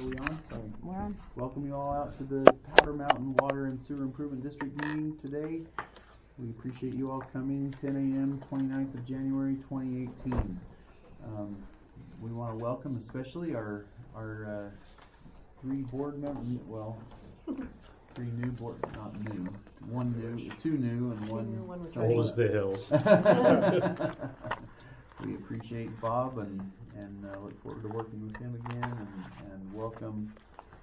Are we on? Sorry. We're on. Welcome you all out to the Powder Mountain Water and Sewer Improvement District meeting today. We appreciate you all coming. 10 a.m. 29th of January 2018. We want to welcome especially our three board members. Well, three new board, not new. One new, two new, and one old as the hills. We appreciate Bob and look forward to working with him again, and welcome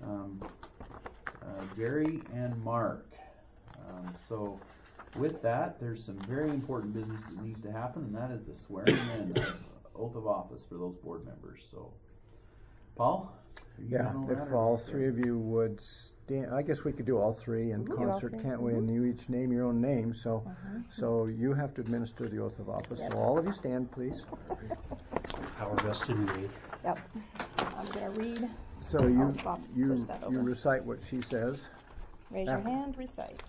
Gary and Mark. So with that, there's some very important business that needs to happen, and that is the swearing in of oath of office for those board members. So, Paul? Yeah, if all three of you would stand, I guess we could do all three in concert, can't we? And you each name your own name, so so you have to administer the oath of office. Yep. So all of you stand, please. Power vested in me. Yep. I'm going to read. So you recite what she says. Raise your hand, recite.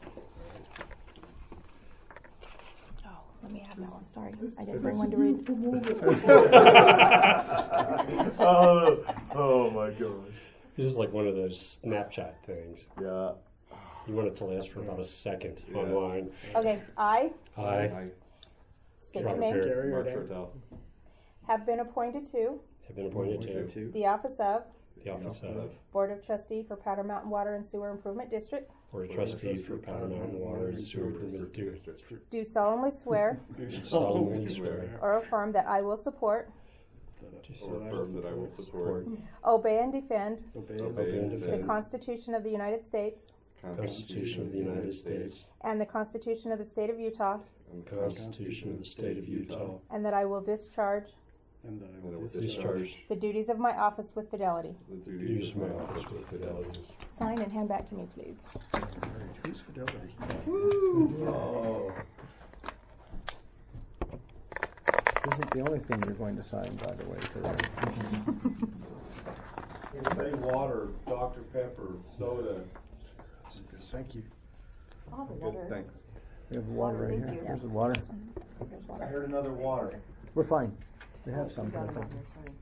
Oh, let me have that one. Sorry, I didn't bring one to read. Oh my gosh. This is like one of those Snapchat things. Yeah. You want it to last for about a second online. Okay, I state your Robert names. Perry. Mark Shortell. Have been appointed to Have been appointed to the office of the office of Board of Trustee for Powder Mountain Water and Sewer Improvement District. Board of Trustees for Powder Mountain Water and Sewer Improvement District. Do solemnly swear Solemnly swear. or affirm that I will support, Or affirm that I will support obey and defend obey and the defend Constitution of the United States the Constitution of the United States and the Constitution of the State of Utah, and the Constitution of the State of Utah, and that I will discharge and that I will discharge the duties of my office with fidelity. the the duties of my office with fidelity. Sign and hand back to me, please. Who's fidelity? Oh. This isn't the only thing you're going to sign, by the way, today. Anybody water, Dr. Pepper, soda? Thank you. I'll have Good, another. thanks. We have water right Thank here. you. There's the water. There's I water. heard another water. We're fine. We have some. I think.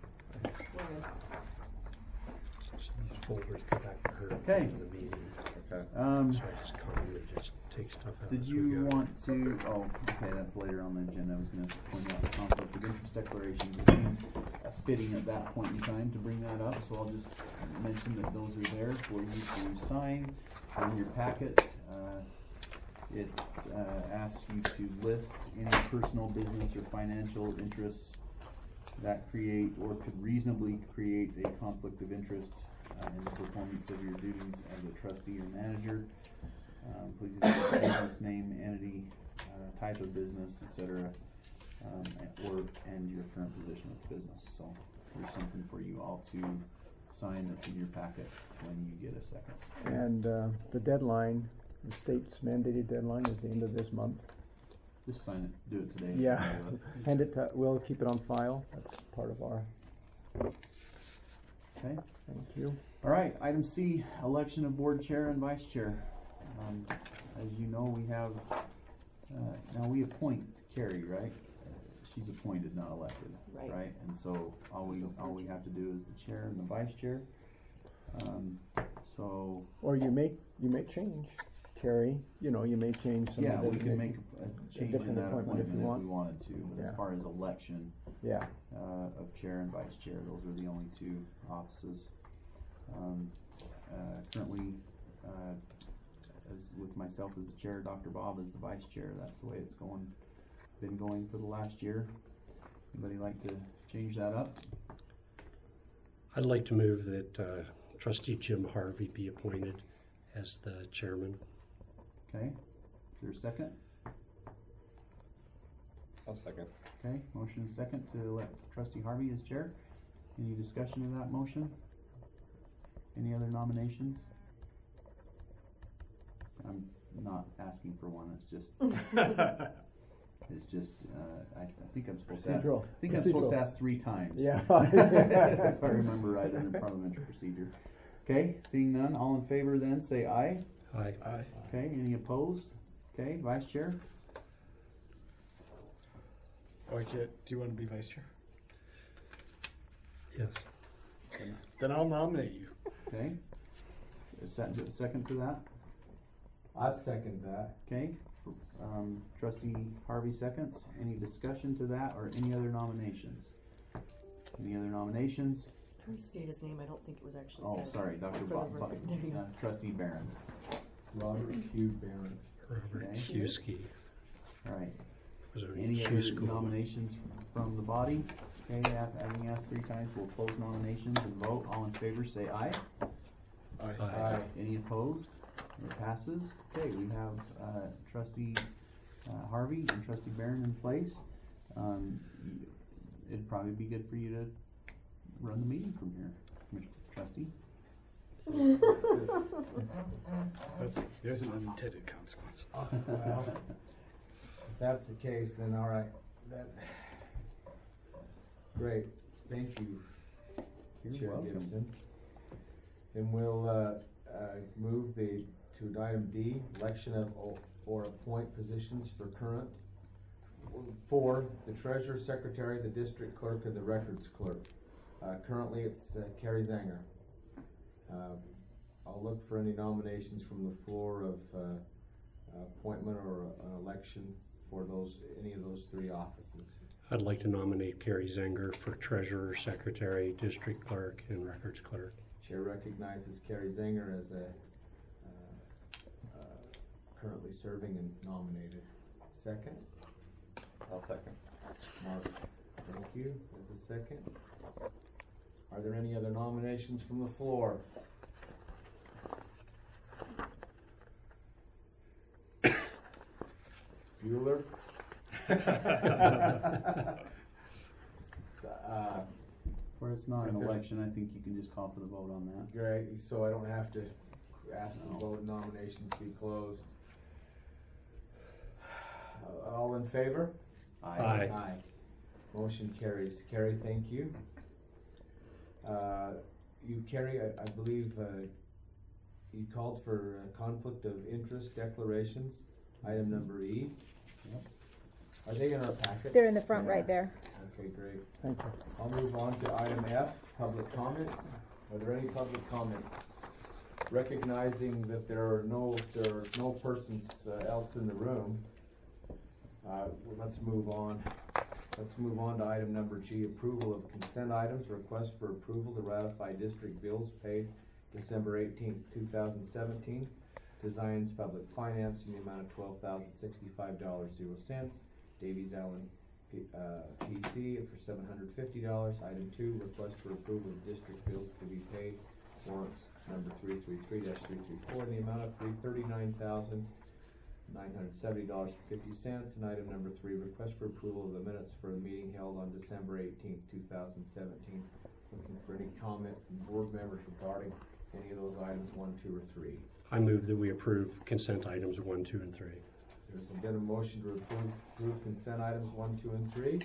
These folders go back to her. Okay. In the meeting. Okay. So I just come in and just take stuff out. Did as we you go. want to, okay, that's later on the agenda. I was going to point out the conflict of interest declarations. It seemed fitting at that point in time to bring that up, so I'll just mention that those are there for you to sign in your packet. It asks you to list any personal, business, or financial interests that create or could reasonably create a conflict of interest in the performance of your duties as a trustee or manager. Please use your business name, entity, type of business, etc., and your current position with the business. So there's something for you all to sign that's in your packet when you get a second. And the deadline, the state's mandated deadline is the end of this month. Just sign it. Do it today. Yeah. Hand it to, we'll keep it on file. That's part of our. Okay. Thank you. All right. Item C: election of board chair and vice chair. As you know, we have now we appoint Carrie, right? She's appointed, not elected, right? And so all we have to do is the chair and the vice chair. So. Or you may change, Terry. You know, you may change some. Yeah, of the we can make a change in that appointment if we wanted to. But as far as election, of chair and vice chair, those are the only two offices. Currently, as with myself as the chair, Dr. Bob as the vice chair. That's the way it's been going for the last year. Anybody like to change that up? I'd like to move that Trustee Jim Harvey be appointed as the chairman. Okay. Is there a second? I'll second. Okay. Motion and second to elect Trustee Harvey as chair. Any discussion of that motion? Any other nominations? I'm not asking for one. It's just. It's just. I think I'm supposed to ask. I think I'm supposed to ask 3 times. Yeah. If I remember right under parliamentary procedure. Okay. Seeing none, all in favor then say aye. Aye. Okay. Any opposed? Okay. Vice chair. Do you want to be vice chair? Yes. Then I'll nominate you. Okay. Is that a second to that? I'd second that. Okay. Trustee Harvey seconds. Any discussion to that or any other nominations? Any other nominations? Can we state his name? I don't think it was actually Oh, said. sorry, Dr. For the record. There you go. Trustee Barron. Robert Q. Barron. Robert Okay. Kuski. All right. Was there Any Q other school? nominations from the body? Okay, having asked 3 times, we'll close nominations and vote. All in favor, say aye. Aye. Any opposed? It passes. Okay, we have Trustee Harvey and Trustee Barron in place. It'd probably be good for you to run the meeting from here, Mr. Trustee. There's an unintended consequence. Well, if that's the case, then all right. Great. Thank you, You're Chair welcome. Gibson. Then we'll move to item D, election of or appoint positions for the treasurer, secretary, the district clerk, and the records clerk. Currently, it's Carrie Zanger. I'll look for any nominations from the floor of appointment or an election for any of those 3 offices. I'd like to nominate Carrie Zenger for treasurer, secretary, district clerk, and records clerk. Chair recognizes Carrie Zanger as currently serving and nominated. Second? I'll second. Mark, thank you. As a second. Are there any other nominations from the floor? Bueller? Where it's not an If there's- election, I think you can just call for the vote on that. Great, so I don't have to ask the vote nominations be closed. All in favor? Aye. Aye. Motion carries. Carrie, thank you. Carrie, I believe you called for conflict of interest declarations, item number E. Yep. Are they in our packet? They're in the front right there. Okay, great. Thank you. I'll move on to item F, public comments. Are there any public comments? Recognizing that there are no persons else in the room, let's move on. Let's move on to item number G, approval of consent items. Request for approval to ratify district bills paid December 18th, 2017 to Zions Public Finance in the amount of $12,065.00. Davies Allen PC for $750. Item 2, request for approval of district bills to be paid. Warrants number 333-334 in the amount of $39,970.50. And item number 3, request for approval of the minutes for a meeting held on December 18th, 2017. Looking for any comment from board members regarding any of those items 1, 2, or 3. I move that we approve consent items 1, 2, and 3. There's been a motion to approve consent items 1, 2, and 3.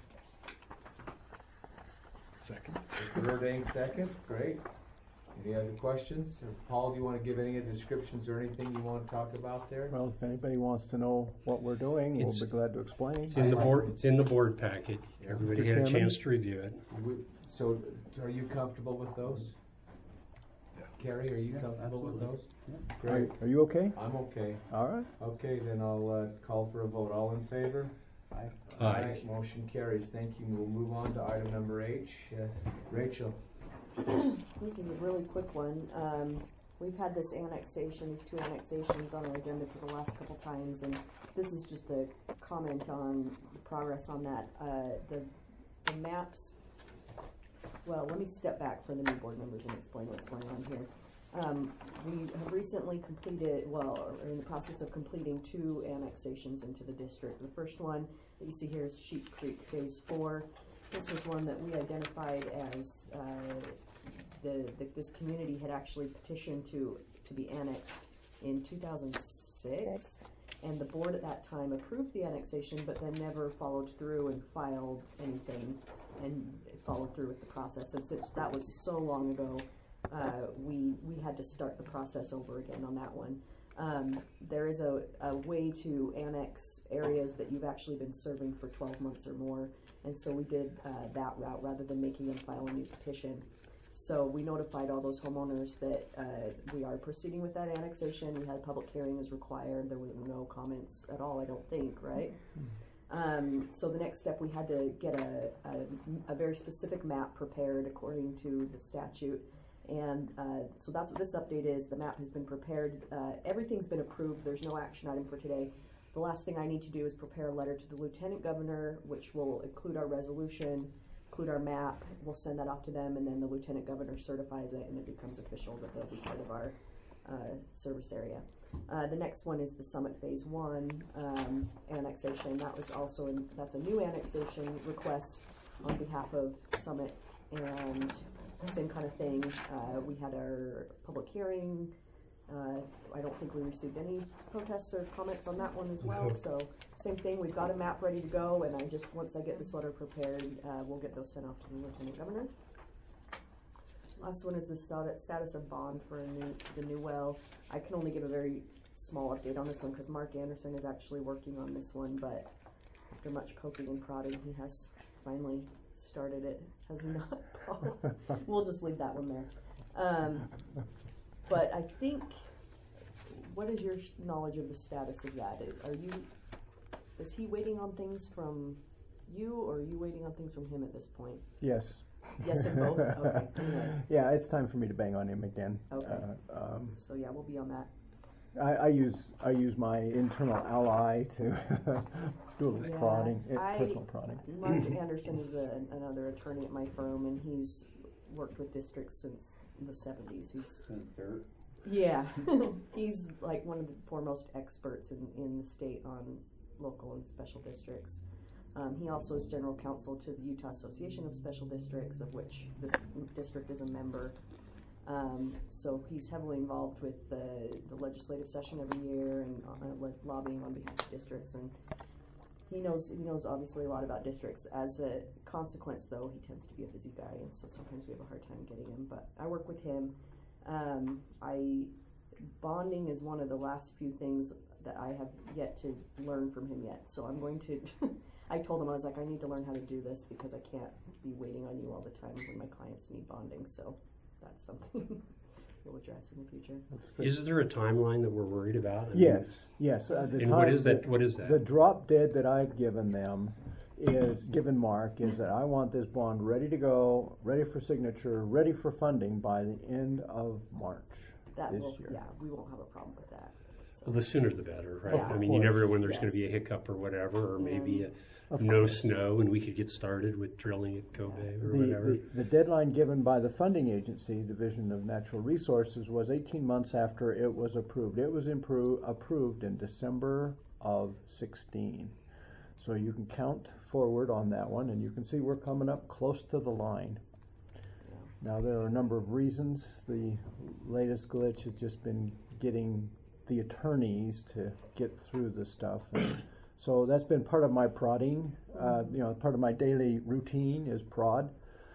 Second. Verdane seconds, great. Any other questions? Paul, do you want to give any descriptions or anything you want to talk about there? Well, if anybody wants to know what we're doing, we'll be glad to explain. It's in the board packet. Yeah. Everybody Mr. had a Chairman? chance to review it. So, are you comfortable with those? Yeah. Carrie, are you Yeah, comfortable with absolutely. those? Yeah. Great. Are you okay? I'm okay. All right. Okay, then I'll call for a vote. All in favor? Aye. Aye. Motion carries. Thank you. We'll move on to item number H. Rachel. This is a really quick one. We've had this annexation, these 2 annexations on our agenda for the last couple times, and this is just a comment on the progress on that. The maps, well, let me step back for the new board members and explain what's going on here. We have recently completed, are in the process of completing 2 annexations into the district. The first one that you see here is Sheep Creek Phase 4. This was one that we identified as this community had actually petitioned to be annexed in 2006, and the board at that time approved the annexation, but then never followed through and filed anything and followed through with the process. And since that was so long ago, we had to start the process over again on that one. There is a way to annex areas that you've actually been serving for 12 months or more, and so we did that route rather than making them file a new petition. So we notified all those homeowners that we are proceeding with that annexation. We had a public hearing as required. There were no comments at all, I don't think, right? So the next step, we had to get a very specific map prepared according to the statute. And so that's what this update is. The map has been prepared. Everything's been approved. There's no action item for today. The last thing I need to do is prepare a letter to the Lieutenant Governor, which will include our resolution, include our map. We'll send that off to them, and then the Lieutenant Governor certifies it, and it becomes official that they'll be part of our service area. The next one is the Summit Phase 1 annexation. That was also that's a new annexation request on behalf of Summit, and same kind of thing. We had our public hearing. I don't think we received any protests or comments on that one as well. No. So same thing, we've got a map ready to go, and once I get this letter prepared, we'll get those sent off to the Lieutenant Governor. Last one is the status of bond for the new well. I can only give a very small update on this one because Mark Anderson is actually working on this one, but after much poking and prodding, he has finally started it. Has not, Paul. We'll just leave that one there. But I think, what is your knowledge of the status of that? Is he waiting on things from you, or are you waiting on things from him at this point? Yes. Yes, and both? Okay. Anyway. Yeah, it's time for me to bang on him again. Okay. So yeah, we'll be on that. I use my internal ally to do a little prodding, personal prodding. Mark Anderson is another attorney at my firm, and he's worked with districts since the 70s. Yeah, he's like one of the foremost experts in the state on local and special districts. He also is general counsel to the Utah Association of Special Districts, of which this district is a member. So he's heavily involved with the legislative session every year and lobbying on behalf of districts. And he knows obviously a lot about districts. As a consequence, though, he tends to be a busy guy, and so sometimes we have a hard time getting him. But I work with him. Bonding is one of the last few things that I have yet to learn from him yet. So I'm going to. I told him, I was like, I need to learn how to do this because I can't be waiting on you all the time when my clients need bonding. So that's something we'll address in the future. Is there a timeline that we're worried about? Yes. And what is that? What is that? The drop dead that I've given them given Mark is that I want this bond ready to go, ready for signature, ready for funding by the end of March this year. Yeah, we won't have a problem with that. So. Well, the sooner the better, right? Yeah, I mean, you never know when there's yes. going to be a hiccup or whatever, or maybe Of no course. snow, and we could get started with drilling at Kobe or whatever. The deadline given by the funding agency, Division of Natural Resources, was 18 months after it was approved. It was approved in December of 16. So you can count forward on that one, and you can see we're coming up close to the line. Now, there are a number of reasons. The latest glitch has just been getting the attorneys to get through the stuff. And so that's been part of my prodding. Part of my daily routine is prod.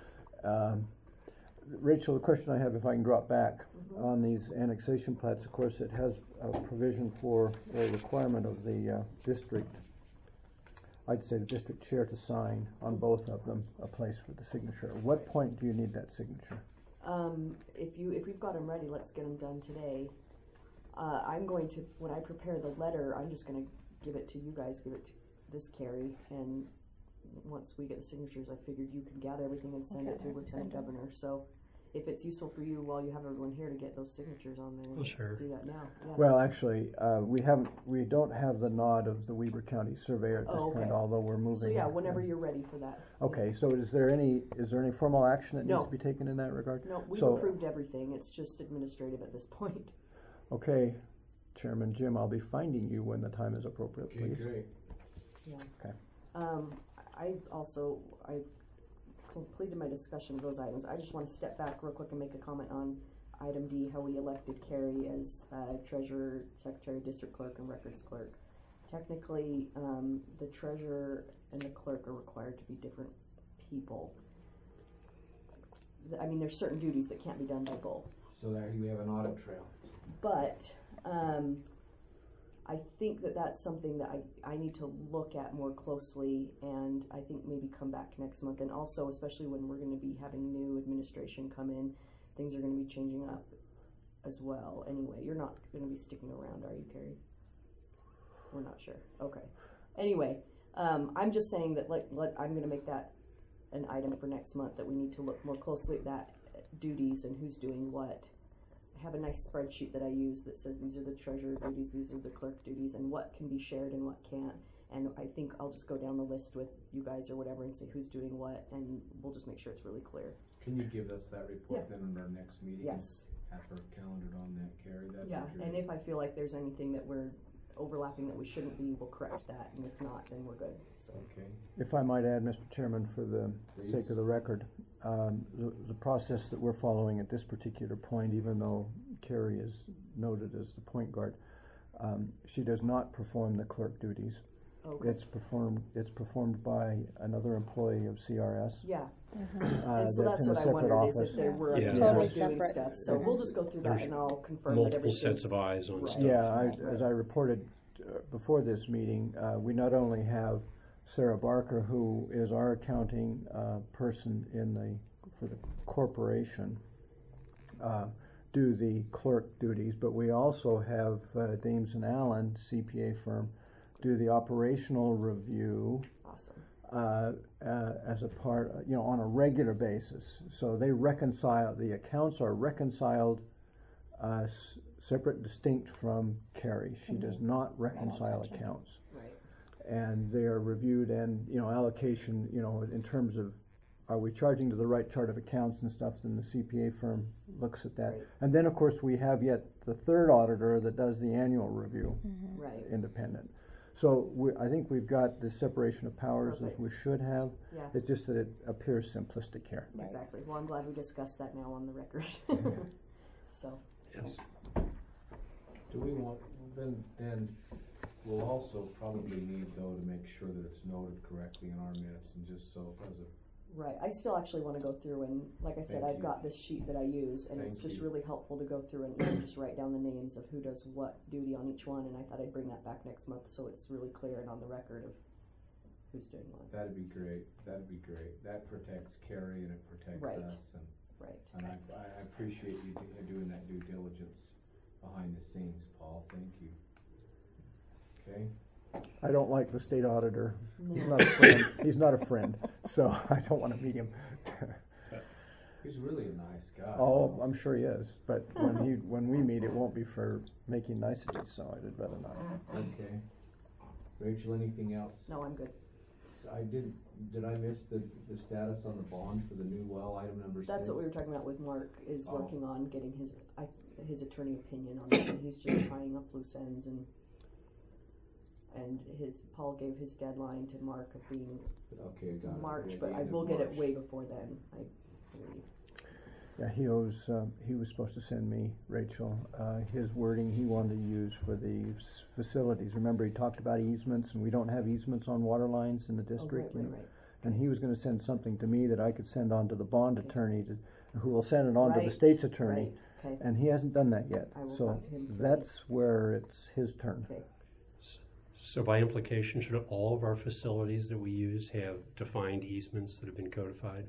Rachel, the question I have, if I can drop back on these annexation plats, of course, it has a provision for a requirement of the district. I'd say the district chair to sign on both of them a place for the signature. At what point do you need that signature? If we've got them ready, let's get them done today. I'm going to, when I prepare the letter, I'm just going to give it to you guys, give it to this Carrie, and once we get the signatures, I figured you could gather everything and send it to Lieutenant Governor. So if it's useful for you while you have everyone here to get those signatures on there, let's do that now. Yeah. Well, actually, we don't have the nod of the Weber County surveyor at this point, although we're moving. So yeah, whenever you're ready for that. Okay, so is there any formal action that No. needs to be taken in that regard? No, we've approved everything. It's just administrative at this point. Okay, Chairman Jim, I'll be finding you when the time is appropriate, please. Great. Yeah. Okay. I completed my discussion of those items. I just want to step back real quick and make a comment on item D, how we elected Carrie as treasurer, secretary, district clerk, and records clerk. Technically, the treasurer and the clerk are required to be different people. I mean, there's certain duties that can't be done by both. So there we have an audit trail. But I think that that's something that I need to look at more closely, and I think maybe come back next month. And also, especially when we're going to be having new administration come in, things are going to be changing up as well. Anyway, you're not going to be sticking around, are you, Carrie? We're not sure. Okay. Anyway, I'm just saying that I'm going to make that an item for next month, that we need to look more closely at that duties and who's doing what. I have a nice spreadsheet that I use that says these are the treasurer duties, these are the clerk duties, and what can be shared and what can't. And I think I'll just go down the list with you guys or whatever and say who's doing what, and we'll just make sure it's really clear. Can you give us that report then in our next meeting? Yes. Have her calendared on that, Carrie? That'd Yeah, be great. and if I feel like there's anything that we're overlapping that we shouldn't be, we'll correct that, and if not, then we're good. So. Okay. If I might add, Mr. Chairman, for the Please. sake of the record, the process that we're following at this particular point, even though Carrie is noted as the point guard, she does not perform the clerk duties. Okay. It's performed by another employee of CRS. Yeah. Mhm. And so that's in a what I separate wondered is office. if there were Yeah. other Totally people doing separate. stuff. So we'll just go through that There's and I'll confirm that Multiple everything's sets of eyes on right. stuff. Yeah, as I reported before this meeting, we not only have Sarah Barker, who is our accounting person for the corporation, do the clerk duties, but we also have Dames and Allen, CPA firm, do the operational review Awesome. as a part, on a regular basis. So they reconcile, the accounts are reconciled separate, distinct from Carrie. She does not reconcile touch it. accounts. Right. And they are reviewed and, allocation, in terms of, are we charging to the right chart of accounts and stuff, then the CPA firm looks at that. Right. And then, of course, we have yet the third auditor that does the annual review, Right. independent. So I think we've got the separation of powers as we Perfect. should have. Yeah. It's just that it appears simplistic here. Right. Exactly. Well, I'm glad we discussed that now on the record. So. Yes. Do we want, then we'll also probably need though to make sure that it's noted correctly in our minutes, and just so as a, Right. I still actually want to go through and, like I said, Thank I've you. got this sheet that I use, and it's Thank just you. really helpful to go through and even just write down the names of who does what duty on each one. And I thought I'd bring that back next month so it's really clear and on the record of who's doing what. that'd be great, that protects Carrie and it protects Right. us, and Right. I appreciate you doing that due diligence behind the scenes, Paul, thank you. Okay, I don't like the state auditor. He's No. not a friend. He's not a friend, so I don't want to meet him. he's really a nice guy. Oh, I'm sure he is, but when we meet, it won't be for making niceties, so I'd rather not. Okay. Rachel, anything else? No, I'm good. Did I miss the status on the bond for the new well, item number 6? That's what we were talking about with Mark, is Oh. working on getting his attorney opinion on that, and he's just tying up loose ends, and Paul gave his deadline to Mark of being Okay, got it. March, The but I end of will get it March. way before then, I believe. Yeah, he was supposed to send me, Rachel, his wording he wanted to use for the facilities. Remember, he talked about easements, and we don't have easements on water lines in the district. Oh, you right, know. right, And he was gonna send something to me that I could send on to the bond attorney, who will send it on to the Right, state's attorney. right, okay, And he hasn't done that yet. I will So talk to him today. that's where it's his turn. okay. So by implication, should all of our facilities that we use have defined easements that have been codified?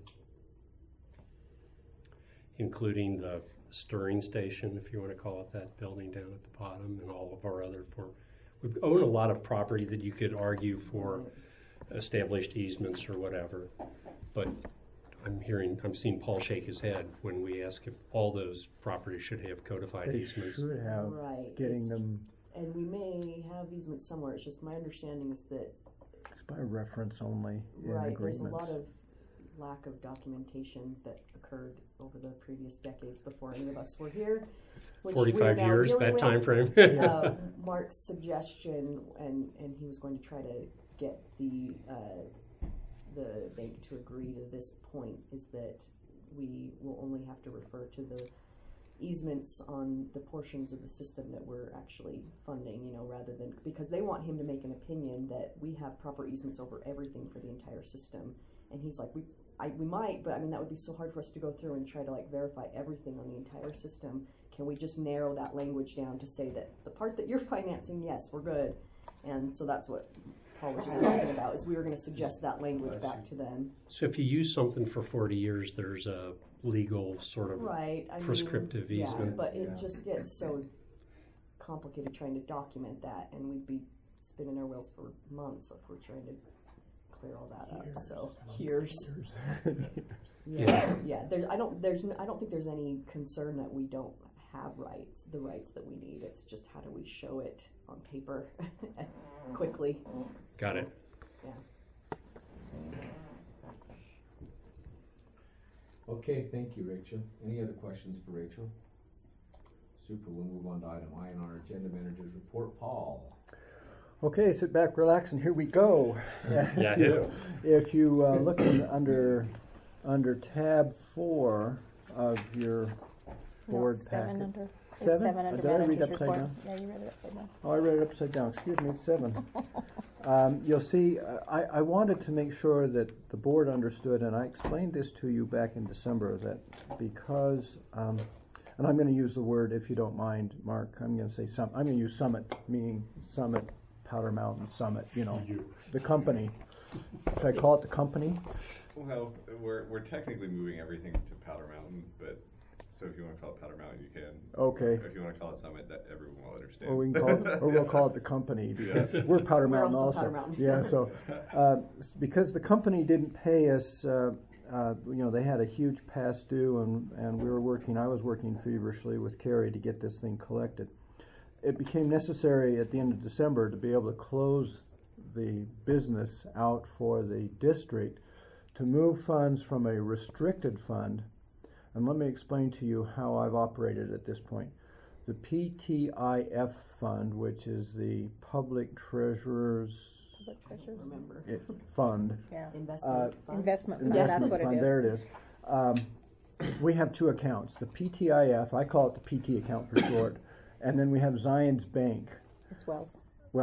Including the stirring station, if you want to call it that, building down at the bottom, and all of our other we've owned a lot of property that you could argue for Right. established easements or whatever. But I'm seeing Paul shake his head when we ask if all those properties should have codified They easements. should have Right, getting it's- them, And we may have easements somewhere, it's just my understanding is that, it's by reference only in right, agreements. there's a lot of lack of documentation that occurred over the previous decades before any of us were here. which we're 45 now years, dealing that with. time frame. Mark's suggestion, and he was going to try to get the bank to agree to this point, is that we will only have to refer to the easements on the portions of the system that we're actually funding, rather than, because they want him to make an opinion that we have proper easements over everything for the entire system. And he's like, we might, but I mean, that would be so hard for us to go through and try to like verify everything on the entire system. Can we just narrow that language down to say that the part that you're financing, yes, we're good. And so that's what Paul was just talking about, is we were gonna suggest that language back to them. So if you use something for 40 years, there's a legal sort of Right, I mean, prescriptive yeah, easement. but it just gets so complicated trying to document that, and we'd be spinning our wheels for months if we're trying to clear all that up. So years. Yeah. I don't think there's any concern that we don't have the rights that we need. It's just how do we show it on paper quickly. Got it. Yeah. Okay, thank you, Rachel. Any other questions for Rachel? Super, we'll move on to item I in our agenda manager's report. Paul. Okay, sit back, relax, and here we go. Yeah, If you look under tab 4 of your board seven packet. under. It's 7? seven under Did I read manager's upside report. down? Yeah, you read it upside down. Oh, I read it upside down. Excuse me, it's 7. You'll see, I wanted to make sure that the board understood, and I explained this to you back in December, that because, and I'm going to use the word, if you don't mind, Mark, I'm going to say I'm going to use Summit, meaning Summit, Powder Mountain Summit, the company. Should I call it the company? Well, we're technically moving everything to Powder Mountain, but so if you want to call it Powder Mountain, you can. Okay. If you want to call it Summit, that everyone will understand. Or we can call it, or we'll call it the company, because we're Powder We're Mountain also also. Powder Mountain. Yeah, so because the company didn't pay us, they had a huge past due, and I was working feverishly with Carrie to get this thing collected. It became necessary at the end of December to be able to close the business out for the district to move funds from a restricted fund. And let me explain to you how I've operated at this point. The PTIF fund, which is the Public Treasurer's Remember. Fund. Yeah. Investment fund. Investment fund, Investment that's what fund, it is. there it is. We have 2 accounts. The PTIF, I call it the PT account for short, and then we have Zions Bank. It's Wells.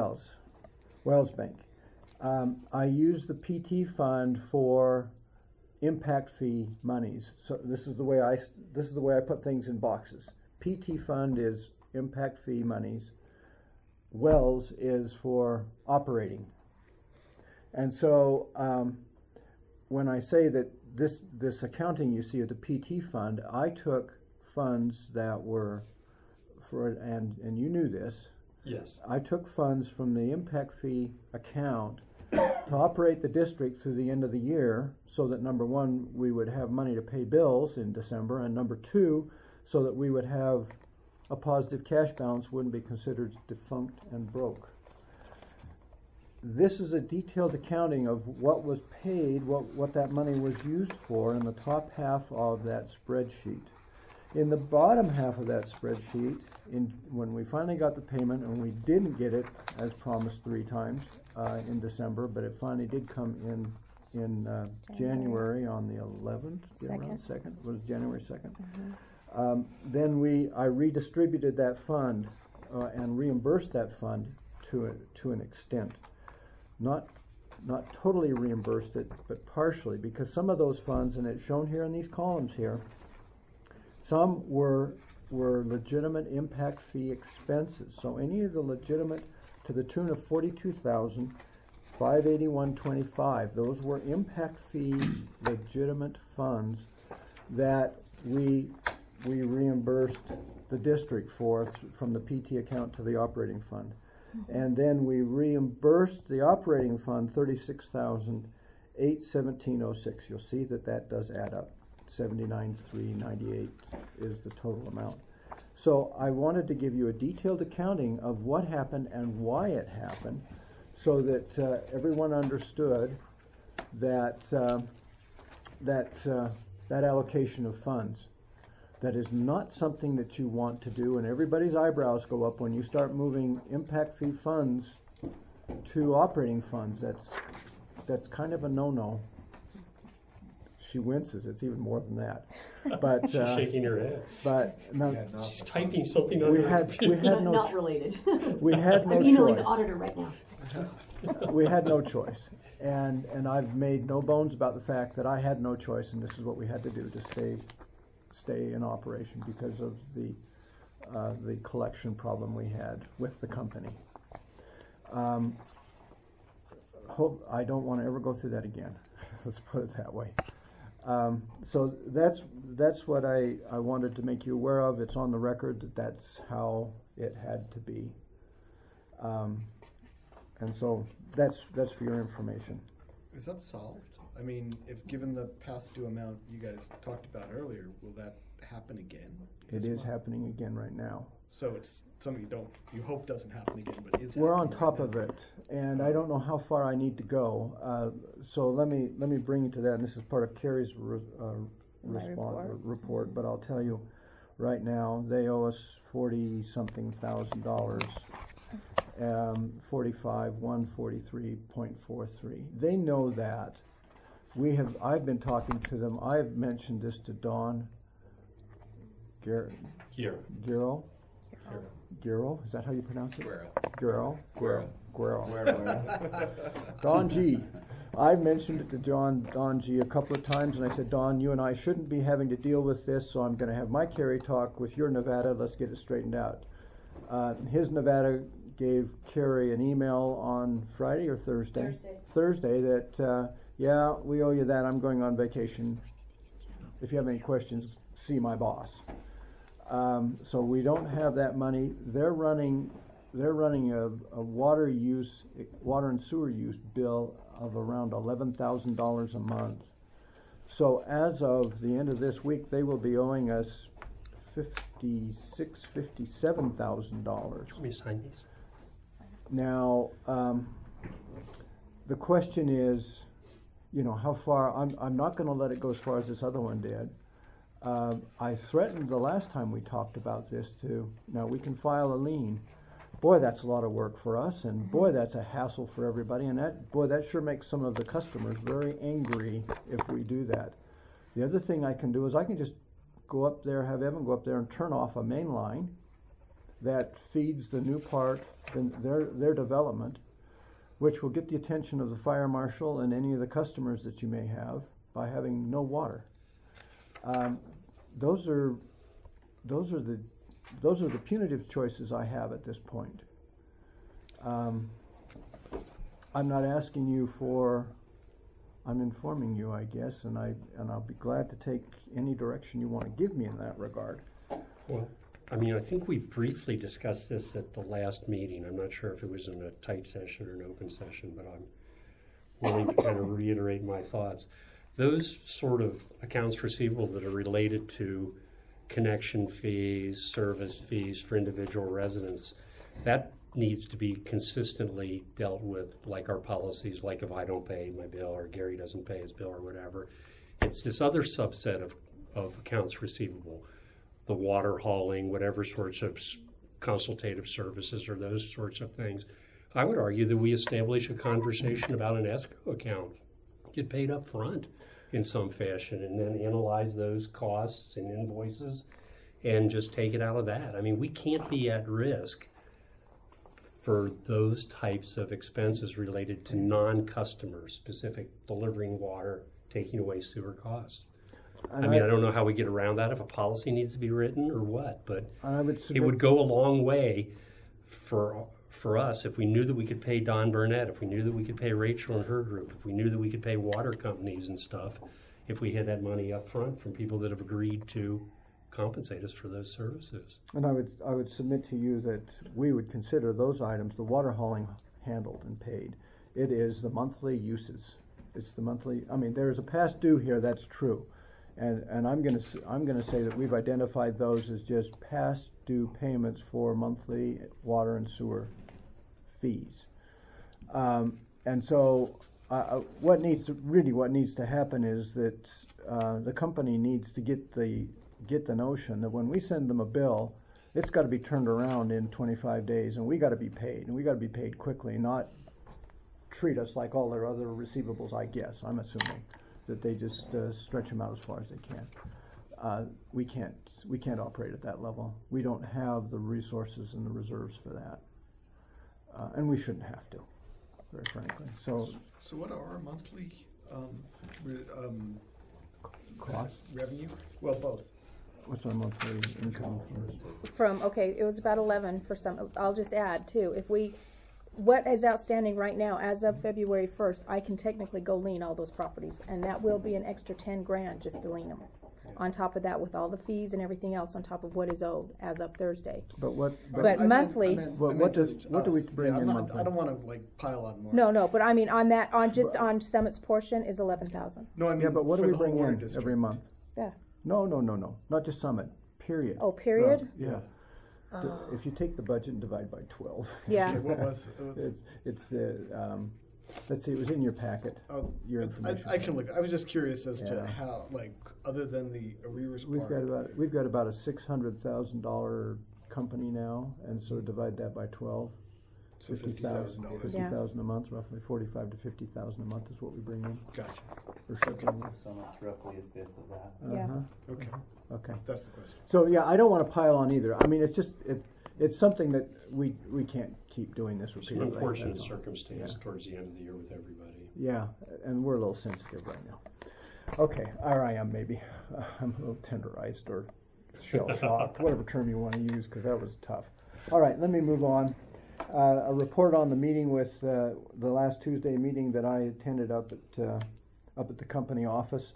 Wells Bank. I use the PT fund for impact fee monies. So this is the way I put things in boxes. PT fund is impact fee monies. Wells is for operating. And so when I say that this accounting you see of the PT fund, I took funds that were and you knew this. Yes. I took funds from the impact fee account to operate the district through the end of the year, so that number 1, we would have money to pay bills in December, and number 2, so that we would have a positive cash balance, wouldn't be considered defunct and broke. This is a detailed accounting of what was paid, what that money was used for in the top half of that spreadsheet. In the bottom half of that spreadsheet, when we finally got the payment, and we didn't get it as promised 3 times in December, but it finally did come in January on the 11th. Second was January 2nd. Mm-hmm. Then I redistributed that fund and reimbursed that fund to an extent, not totally reimbursed it, but partially, because some of those funds, and it's shown here in these columns here, some were legitimate impact fee expenses. So any of the legitimate, to the tune of $42,581.25, those were impact fee legitimate funds that we reimbursed the district for from the PT account to the operating fund. And then we reimbursed the operating fund $36,817.06. You'll see that does add up. $79,398 is the total amount. So I wanted to give you a detailed accounting of what happened and why it happened, so that everyone understood that that allocation of funds. That is not something that you want to do, and everybody's eyebrows go up when you start moving impact fee funds to operating funds. That's kind of a no-no. She winces. It's even more than that. But She's shaking her head. But no, She's typing something on we her had computer. no Not related. we had no I'm emailing the choice. auditor right now. We had no choice. And I've made no bones about the fact that I had no choice, and this is what we had to do to stay in operation because of the collection problem we had with the company. I don't want to ever go through that again. Let's put it that way. So that's what I wanted to make you aware of. It's on the record that that's how it had to be. And so that's for your information. Is that solved? I mean, if given the past due amount you guys talked about earlier, will that happen again? It is happening again right now. So it's something you hope doesn't happen again, but is We're on happening top right of now. it, and I don't know how far I need to go. So let me bring you to that. And this is part of Carrie's report, but I'll tell you right now they owe us $40-something thousand, 143.43. They know that. I've been talking to them. I've mentioned this to Don Giro. Giro, is that how you pronounce it? Giro. Don G. I've mentioned it to Don G a couple of times, and I said, Don, you and I shouldn't be having to deal with this, so I'm going to have my Kerry talk with your Nevada. Let's get it straightened out. His Nevada gave Kerry an email on Friday or Thursday? Thursday that, yeah, we owe you that. I'm going on vacation. If you have any questions, see my boss. So we don't have that money. They're running a water and sewer use bill of around $11,000 a month. So as of the end of this week, they will be owing us $57,000. Let me sign these. Now, the question is, how far? I'm not going to let it go as far as this other one did. I threatened the last time we talked about this now we can file a lien. Boy, that's a lot of work for us, and boy, that's a hassle for everybody, and that sure makes some of the customers very angry if we do that. The other thing I can do is I can just go up there, have Evan go up there and turn off a main line that feeds the new part, their development, which will get the attention of the fire marshal and any of the customers that you may have by having no water. Those are the punitive choices I have at this point. I'm not asking you I'm informing you, I guess, and I'll be glad to take any direction you want to give me in that regard. Well, I mean, I think we briefly discussed this at the last meeting. I'm not sure if it was in a tight session or an open session, but I'm willing to kind of reiterate my thoughts. Those sort of accounts receivable that are related to connection fees, service fees for individual residents, that needs to be consistently dealt with, like our policies, like if I don't pay my bill or Gary doesn't pay his bill or whatever. It's this other subset of accounts receivable, the water hauling, whatever sorts of consultative services or those sorts of things. I would argue that we establish a conversation about an escrow account, get paid up front in some fashion, and then analyze those costs and invoices and just take it out of that. I mean, we can't be at risk for those types of expenses related to non-customer specific, delivering water, taking away sewer costs. I don't know how we get around that, if a policy needs to be written or what, but it would go a long way for us if we knew that we could pay Don Burnett, if we knew that we could pay Rachel and her group, if we knew that we could pay water companies and stuff, if we had that money up front from people that have agreed to compensate us for those services. And I would submit to you that we would consider those items, the water hauling, handled and paid. It is the monthly uses. It's the monthly. I mean, there's a past due here. That's true, and I'm going to say that we've identified those as just past due payments for monthly water and sewer fees. And so, what needs to happen is that the company needs to get the notion that when we send them a bill, it's got to be turned around in 25 days, and we got to be paid, and we got to be paid quickly, not treat us like all their other receivables. I guess I'm assuming that they just stretch them out as far as they can. We can't operate at that level. We don't have the resources and the reserves for that, and we shouldn't have to. very frankly. So, So what are our monthly, cost, revenue? Well, both. what's our monthly income Okay, it was about 11 for some, I'll just add too, what is outstanding right now, as of February 1st, I can technically go lien all those properties, and that will be an extra 10 grand just to lien them. On top of that, with all the fees and everything else on top of what is owed as of Thursday. But what, But monthly- what do we bring in I monthly? don't wanna like pile on more. No, but I mean, on Summit's portion is 11,000. No, I mean, Yeah, but what do for we the whole bring water in district. every month? Yeah. No, not just Summit, period. Oh, period? Yeah. If you take the budget and divide by 12. Yeah. Okay, what was, It's let's see, it was in your packet, your information. I can look, I was just curious as to Yeah. how, like, other than the arrears We've part. got about a $600,000 company now, and so divide that by 12. So $50,000. Yeah. $50,000 a month, roughly 45 to 50,000 a month is what we bring in Gotcha, for shipping. Summit's roughly a fifth of that. Yeah. okay, Okay. that's the question. So yeah, I don't want to pile on either. I mean, it's just it's something that we can't keep doing this Some repeatedly. unfortunate that's all. circumstance Yeah. towards the end of the year with everybody. Yeah, and we're a little sensitive right now. Okay, or I am maybe. I'm a little tenderized or shell-shocked, whatever term you want to use, because that was tough. All right, let me move on. A report on the meeting with the last Tuesday meeting that I attended up at the company office.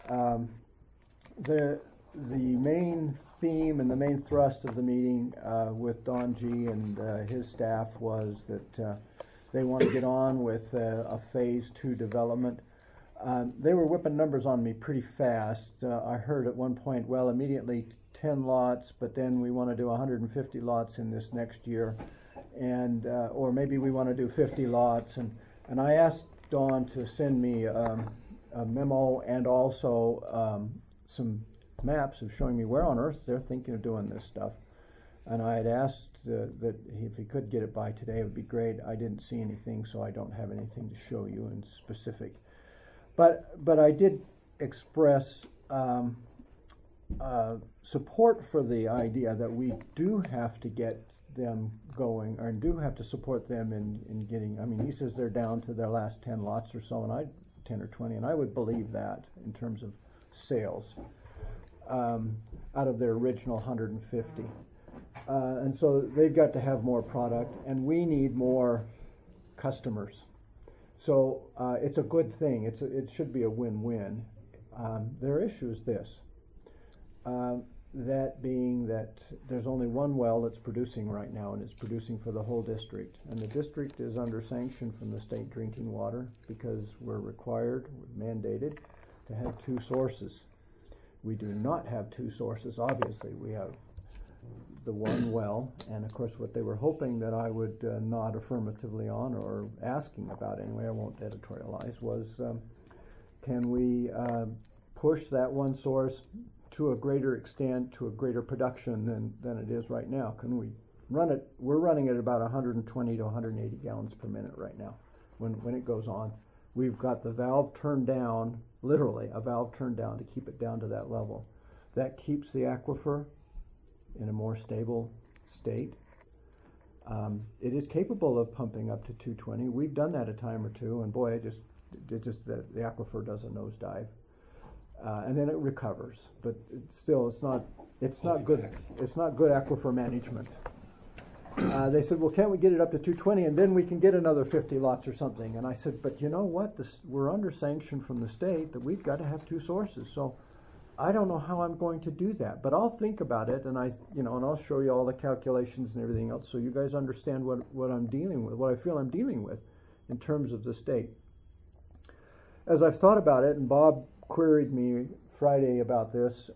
The main theme and the main thrust of the meeting with Don G. and his staff was that they want to get on with a phase 2 development. They were whipping numbers on me pretty fast. I heard at one point, well, immediately 10 lots, but then we want to do 150 lots in this next year, and or maybe we want to do 50 lots. And I asked Don to send me a memo and also some maps of showing me where on earth they're thinking of doing this stuff. And I had asked that if he could get it by today, it would be great. I didn't see anything, so I don't have anything to show you in specific. But I did express support for the idea that we do have to get them going, or do have to support them in getting. I mean, he says they're down to their last 10 lots or so, and 10 or 20, and I would believe that in terms of sales out of their original 150. And so they've got to have more product, and we need more customers. So it's a good thing. It should be a win-win. Their issue is this, that being that there's only one well that's producing right now, and it's producing for the whole district. And the district is under sanction from the state drinking water because we're required, we're mandated to have 2 sources. We do not have 2 sources, obviously. We have the one well, and of course what they were hoping that I would nod affirmatively on, or asking about anyway, I won't editorialize, was can we push that one source to a greater extent, to a greater production than it is right now? Can we run it? We're running at about 120 to 180 gallons per minute right now when it goes on. We've got the valve turned down, literally a valve turned down to keep it down to that level. That keeps the aquifer in a more stable state. It is capable of pumping up to 220. We've done that a time or two, and boy, the aquifer does a nosedive, and then it recovers. But it's not good. It's not good aquifer management. They said, well, can't we get it up to 220 and then we can get another 50 lots or something? And I said, but you know what? We're under sanction from the state that we've got to have 2 sources. So I don't know how I'm going to do that, but I'll think about it, and and I'll show you all the calculations and everything else, so you guys understand what I'm dealing with, what I feel I'm dealing with in terms of the state. As I've thought about it, and Bob queried me Friday about this,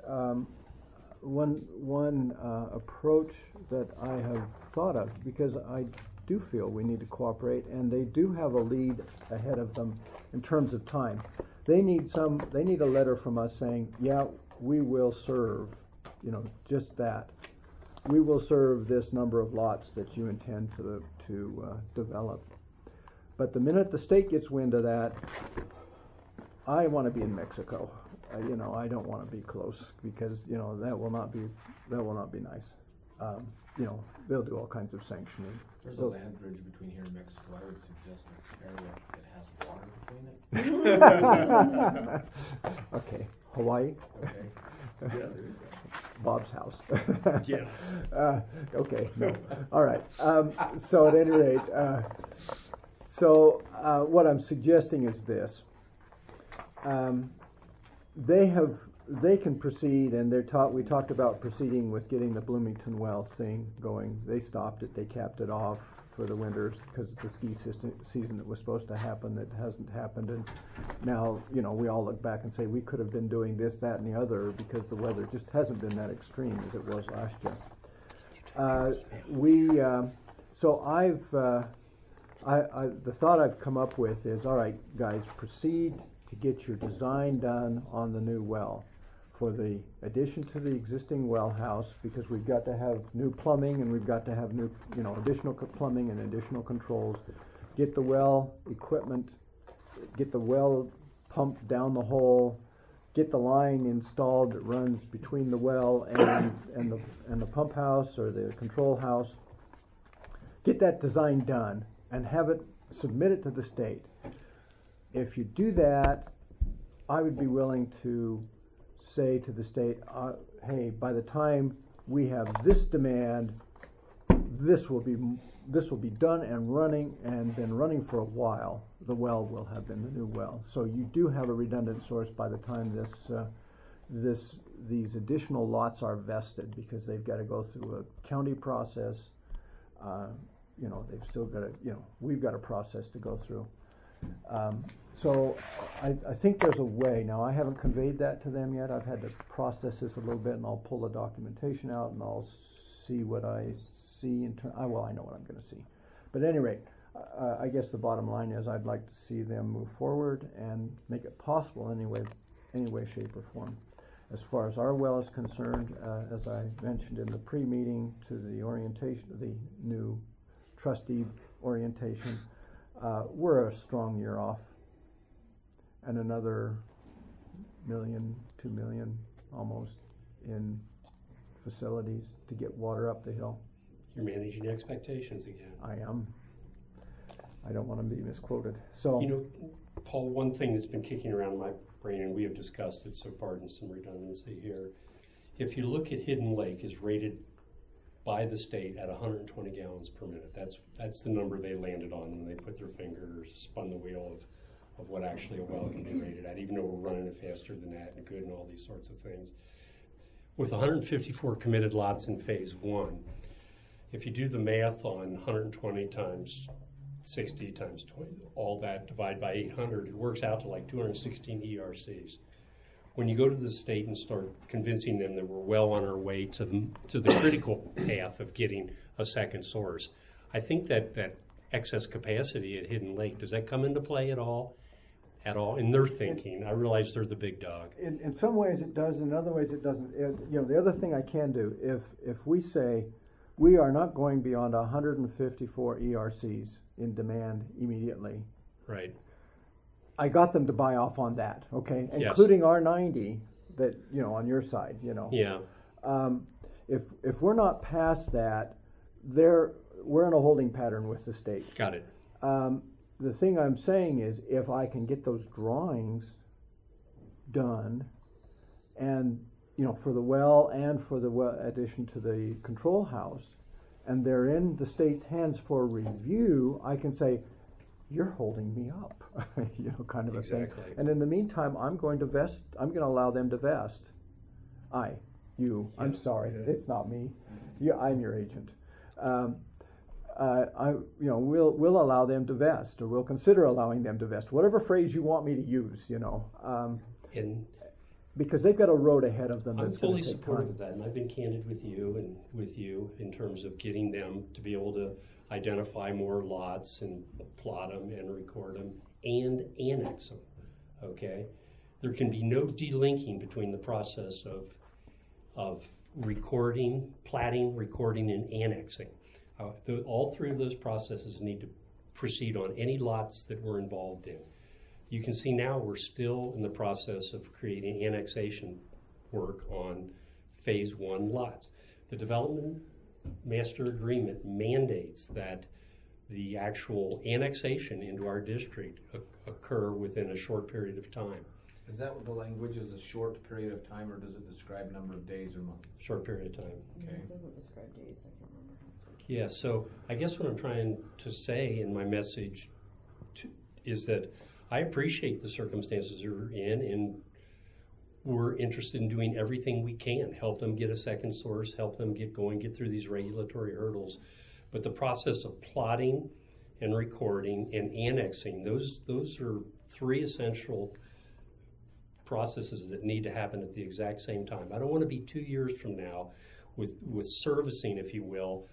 one approach that I have thought of, because I do feel we need to cooperate, and they do have a lead ahead of them in terms of time. They need a letter from us saying, yeah, we will serve, just that. We will serve this number of lots that you intend to develop. But the minute the state gets wind of that, I want to be in Mexico. I don't want to be close, because that will not be nice. you know, they'll do all kinds of sanctioning. There's a So- land bridge between here and Mexico. I would suggest an area that has water between it. Okay, Hawaii, Okay. Bob's house. Yeah. Okay, no, all right. So at any rate, what I'm suggesting is this. They can proceed, and we talked about proceeding with getting the Bloomington well thing going. They stopped it, they capped it off for the winters because of the ski season that was supposed to happen that hasn't happened. And now, you know, we all look back and say we could have been doing this, that, and the other because the weather just hasn't been that extreme as it was last year. The thought I've come up with is, all right, guys, proceed to get your design done on the new well for the addition to the existing well house, because we've got to have new plumbing and we've got to have new, you know, additional plumbing and additional controls. Get the well equipment, get the well pumped down the hole, get the line installed that runs between the well and the pump house or the control house. Get that design done and have it submit it to the state. If you do that, I would be willing to say to the state, hey, by the time we have this demand, this will be done and running, and been running for a while. The well will have been the new well. So you do have a redundant source by the time these additional lots are vested, because they've got to go through a county process. You know, they've still got to, you know, we've got a process to go through. So I think there's a way. Now, I haven't conveyed that to them yet. I've had to process this a little bit, and I'll pull the documentation out, and I'll see what I see in terms. Well, I know what I'm going to see. But at any rate, I guess the bottom line is I'd like to see them move forward and make it possible any way, shape, or form. As far as our well is concerned, as I mentioned in the pre-meeting to the orientation, the new trustee orientation, we're a strong year off, and another $1 to 2 million almost in facilities to get water up the hill. You're managing expectations again. I am. I don't want to be misquoted. So, You know, Paul, one thing that's been kicking around my brain, and we have discussed it, so pardon some redundancy here. If you look at Hidden Lake, is rated by the state at 120 gallons per minute. That's the number they landed on when they put their finger, spun the wheel of what actually a well can be rated at, even though we're running it faster than that and good and all these sorts of things. With 154 committed lots in phase one, if you do the math on 120 times 60 times 20, all that divided by 800, it works out to like 216 ERCs. When you go to the state and start convincing them that we're well on our way to the critical path of getting a second source, I think that excess capacity at Hidden Lake, does that come into play at all? At all in their thinking? I realize they're the big dog. in some ways it does, in other ways it doesn't. You know, the other thing I can do, if we say we are not going beyond 154 ERCs in demand immediately, Right. I got them to buy off on that, okay, Yes. including our 90 that, you know, on your side, you know. Yeah. If we're not past that, we're in a holding pattern with the state. Got it. The thing I'm saying is, if I can get those drawings done, and you know, for the well and for the well addition to the control house, and they're in the state's hands for review, I can say, you're holding me up, you know, kind of a thing. Exactly. And in the meantime, I'm going to allow them to vest. I'm sorry, it's not me. I'm your agent. We'll allow them to vest, or we'll consider allowing them to vest, whatever phrase you want me to use, you know, And because they've got a road ahead of them I'm that's going fully to take supportive time. of that, and I've been candid with you in terms of getting them to be able to identify more lots and plot them and record them and annex them. Okay, there can be no delinking between the process of recording, platting, recording, and annexing. All three of those processes need to proceed on any lots that we're involved in. You can see now we're still in the process of creating annexation work on phase one lots. The development master agreement mandates that the actual annexation into our district occur within a short period of time. Is that what the language is, a short period of time, or does it describe number of days or months? Short period of time. Okay. It doesn't describe days, I can't remember. Yeah, so I guess what I'm trying to say in my message is that I appreciate the circumstances they're in, and we're interested in doing everything we can, help them get a second source, help them get going, get through these regulatory hurdles. But the process of plotting and recording and annexing, those are three essential processes that need to happen at the exact same time. I don't want to be 2 years from now with servicing, if you will,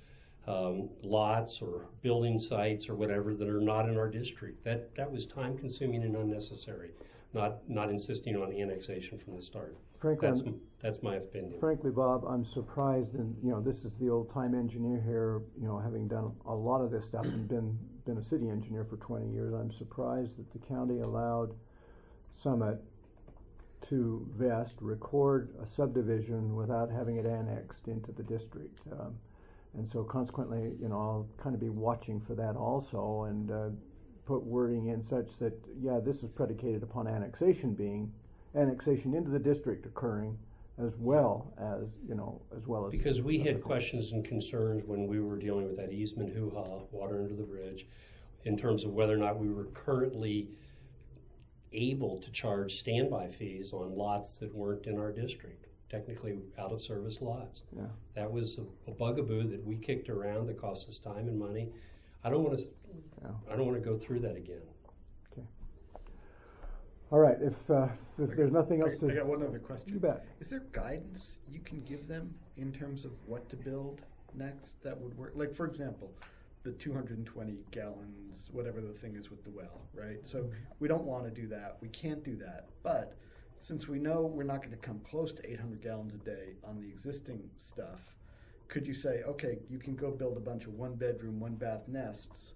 lots or building sites or whatever that are not in our district. That was time consuming and unnecessary, not insisting on annexation from the start. Frankly, That's my opinion. Frankly, Bob, I'm surprised, and this is the old time engineer here, having done a lot of this stuff and been a city engineer for 20 years. I'm surprised that the county allowed Summit to record a subdivision without having it annexed into the district. And so consequently, I'll kind of be watching for that also, and put wording in such that, this is predicated upon annexation into the district occurring, as well as because we had questions and concerns when we were dealing with that easement hoo-ha, water under the bridge, in terms of whether or not we were currently able to charge standby fees on lots that weren't in our district, technically out of service lots. Yeah. That was a bugaboo that we kicked around that cost us time and money. I don't want to go through that again. Okay. All right. If there's nothing else I got one other question. You bet. Is there guidance you can give them in terms of what to build next that would work? Like, for example, the 220 gallons, whatever the thing is with the well, right? So we don't want to do that. We can't do that. But since we know we're not going to come close to 800 gallons a day on the existing stuff, could you say, okay, you can go build a bunch of 1-bedroom, 1-bath nests,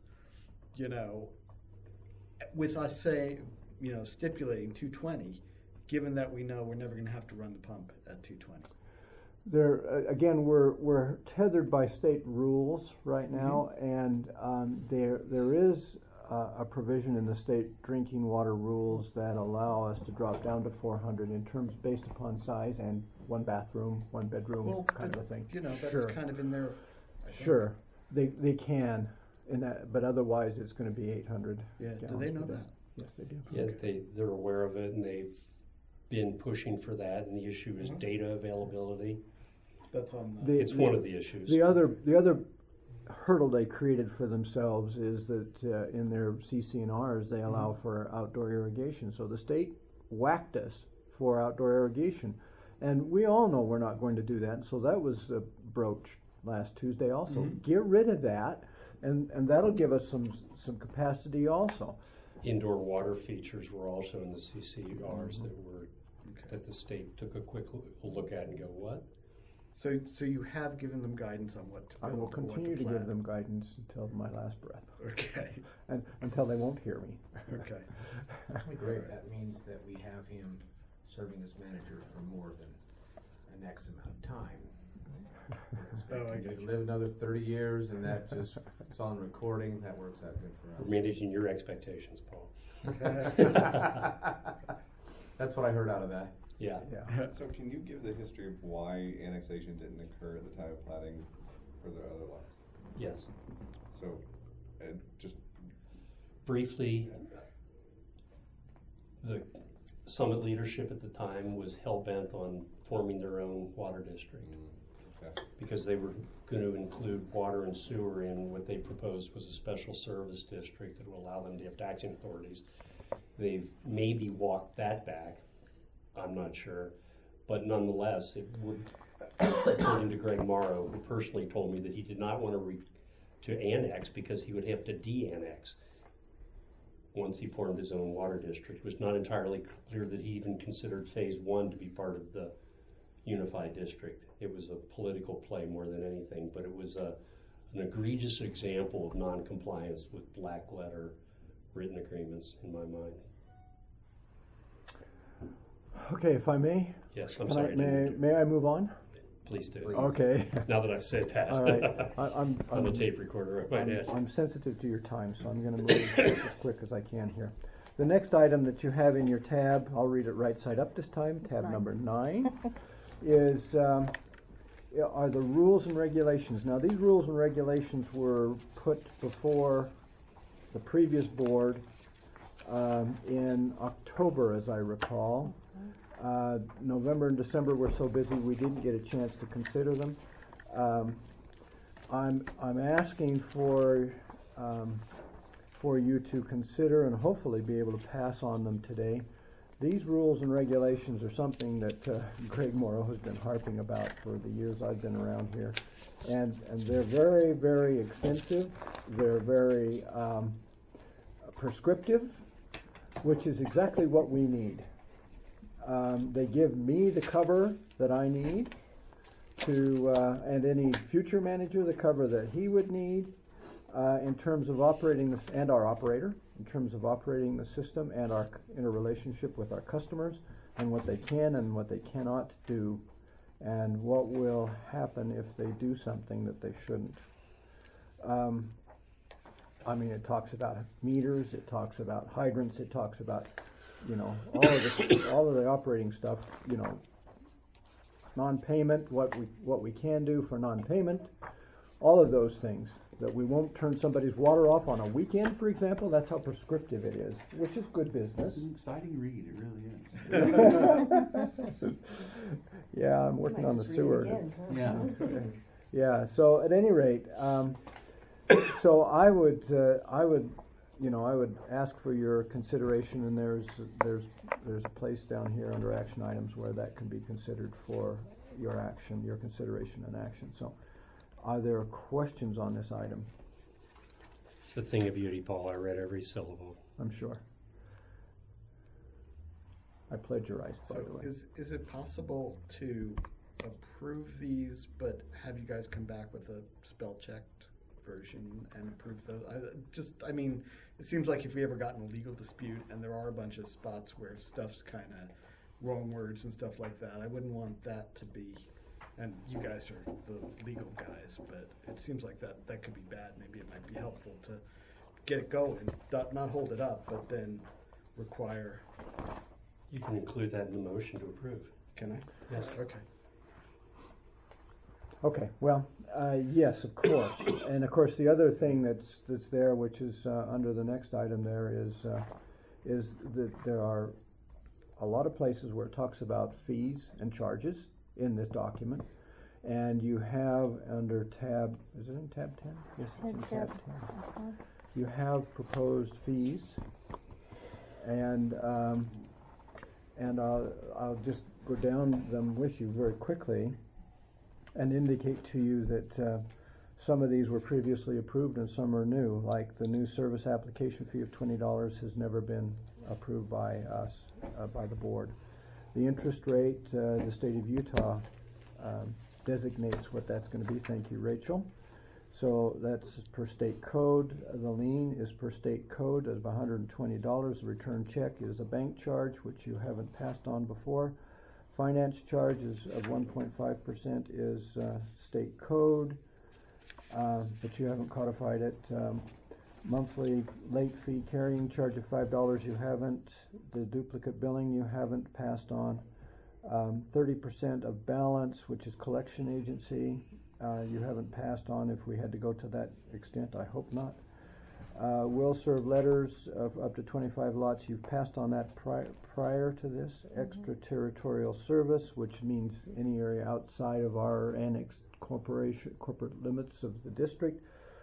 with us stipulating 220, given that we know we're never going to have to run the pump at 220? There again, we're tethered by state rules right now, and there is a provision in the state drinking water rules that allow us to drop down to 400 in terms based upon size and 1 bathroom, 1 bedroom kind of a thing. That's Sure. kind of in there. I think. Sure, they can in that, but otherwise it's going to be 800. Yeah. Do gallons they per know day. that? Yes, they do. Yeah, they're aware of it, and they've been pushing for that, and the issue is data availability. That's on. It's one of the issues. The other hurdle they created for themselves is that in their CC&Rs they allow for outdoor irrigation. So the state whacked us for outdoor irrigation, and we all know we're not going to do that. So that was broached last Tuesday also. Get rid of that, and that'll give us some capacity also. Indoor water features were also in the CCRs that the state took a quick look at and go, what? So you have given them guidance on what to build. I will or what continue to plan. give them guidance until my last breath, Okay. and until they won't hear me. Okay. Great, that means that we have him serving as manager for more than an X amount of time. I You get could live another 30 years, and that just, it's on recording, that works out good for We're us. managing your expectations, Paul. That's what I heard out of that. Yeah. Yeah. So can you give the history of why annexation didn't occur at the time of plating for the other lots? Yes. So, just Briefly, the Summit leadership at the time was hell-bent on forming their own water district okay. because they were going to include water and sewer in what they proposed was a special service district that will allow them to have taxing authorities. They've maybe walked that back. I'm not sure, but nonetheless, it would, according to Greg Morrow, who personally told me that he did not want to annex because he would have to de-annex once he formed his own water district. It was not entirely clear that he even considered phase 1 to be part of the unified district. It was a political play more than anything, but it was an egregious example of non-compliance with black letter written agreements in my mind. Okay, if I may. Yes, I'm Can sorry. may I move on? please do. Okay. Now that I've said that. All right. On the tape recorder of my head. I'm sensitive to your time, so I'm going to move as quick as I can here. The next item that you have in your tab, I'll read it right side up this time, tab number 9, is are the rules and regulations. Now, these rules and regulations were put before the previous board in October, as I recall. November and December were so busy we didn't get a chance to consider them. I'm asking for you to consider and hopefully be able to pass on them today. These rules and regulations are something that Greg Morrow has been harping about for the years I've been around here, and they're very, very extensive. They're very prescriptive, which is exactly what we need. They give me the cover that I need to, and any future manager the cover that he would need in terms of operating this, and our operator, in terms of operating the system and our interrelationship with our customers, and what they can and what they cannot do, and what will happen if they do something that they shouldn't. I mean, it talks about meters, it talks about hydrants, it talks about, all of the operating stuff, non-payment, what we can do for non-payment, all of those things. That we won't turn somebody's water off on a weekend, for example. That's how prescriptive it is, which is good business. It's an exciting read, it really is. Yeah, I'm working on the sewer. Yeah. Yeah. So at any rate, so I would ask for your consideration, and there's a place down here under action items where that can be considered for your action, your consideration and action. So, are there questions on this item? It's the thing of beauty, Paul. I read every syllable. I'm sure. I plagiarized, by the way. Is it possible to approve these, but have you guys come back with a spell-checked version and approve those? It seems like if we ever got in a legal dispute and there are a bunch of spots where stuff's kind of wrong words and stuff like that, I wouldn't want that to be, and you guys are the legal guys, but it seems like that could be bad. Maybe it might be helpful to get it going, not hold it up, but then require. You can include that in the motion to approve. Can I? Yes. Okay. Okay, well, yes, of course. And of course, the other thing that's there, which is under the next item there, is that there are a lot of places where it talks about fees and charges in this document. And you have under tab, is it in tab 10? Yes, it's in tab 10. You have proposed fees, and I'll just go down them with you very quickly and indicate to you that some of these were previously approved and some are new, like the new service application fee of $20 has never been approved by us, by the board. The interest rate, the state of Utah designates what that's going to be. Thank you, Rachel. So that's per state code. The lien is per state code of $120. The return check is a bank charge, which you haven't passed on before. Finance charges of 1.5% is state code, but you haven't codified it. Monthly late fee carrying charge of $5 you haven't. The duplicate billing you haven't passed on. 30% of balance, which is collection agency, you haven't passed on if we had to go to that extent. I hope not. Will serve letters of up to 25 lots. You've passed on that prior to this. Extraterritorial service, which means any area outside of our annexed corporate limits of the district.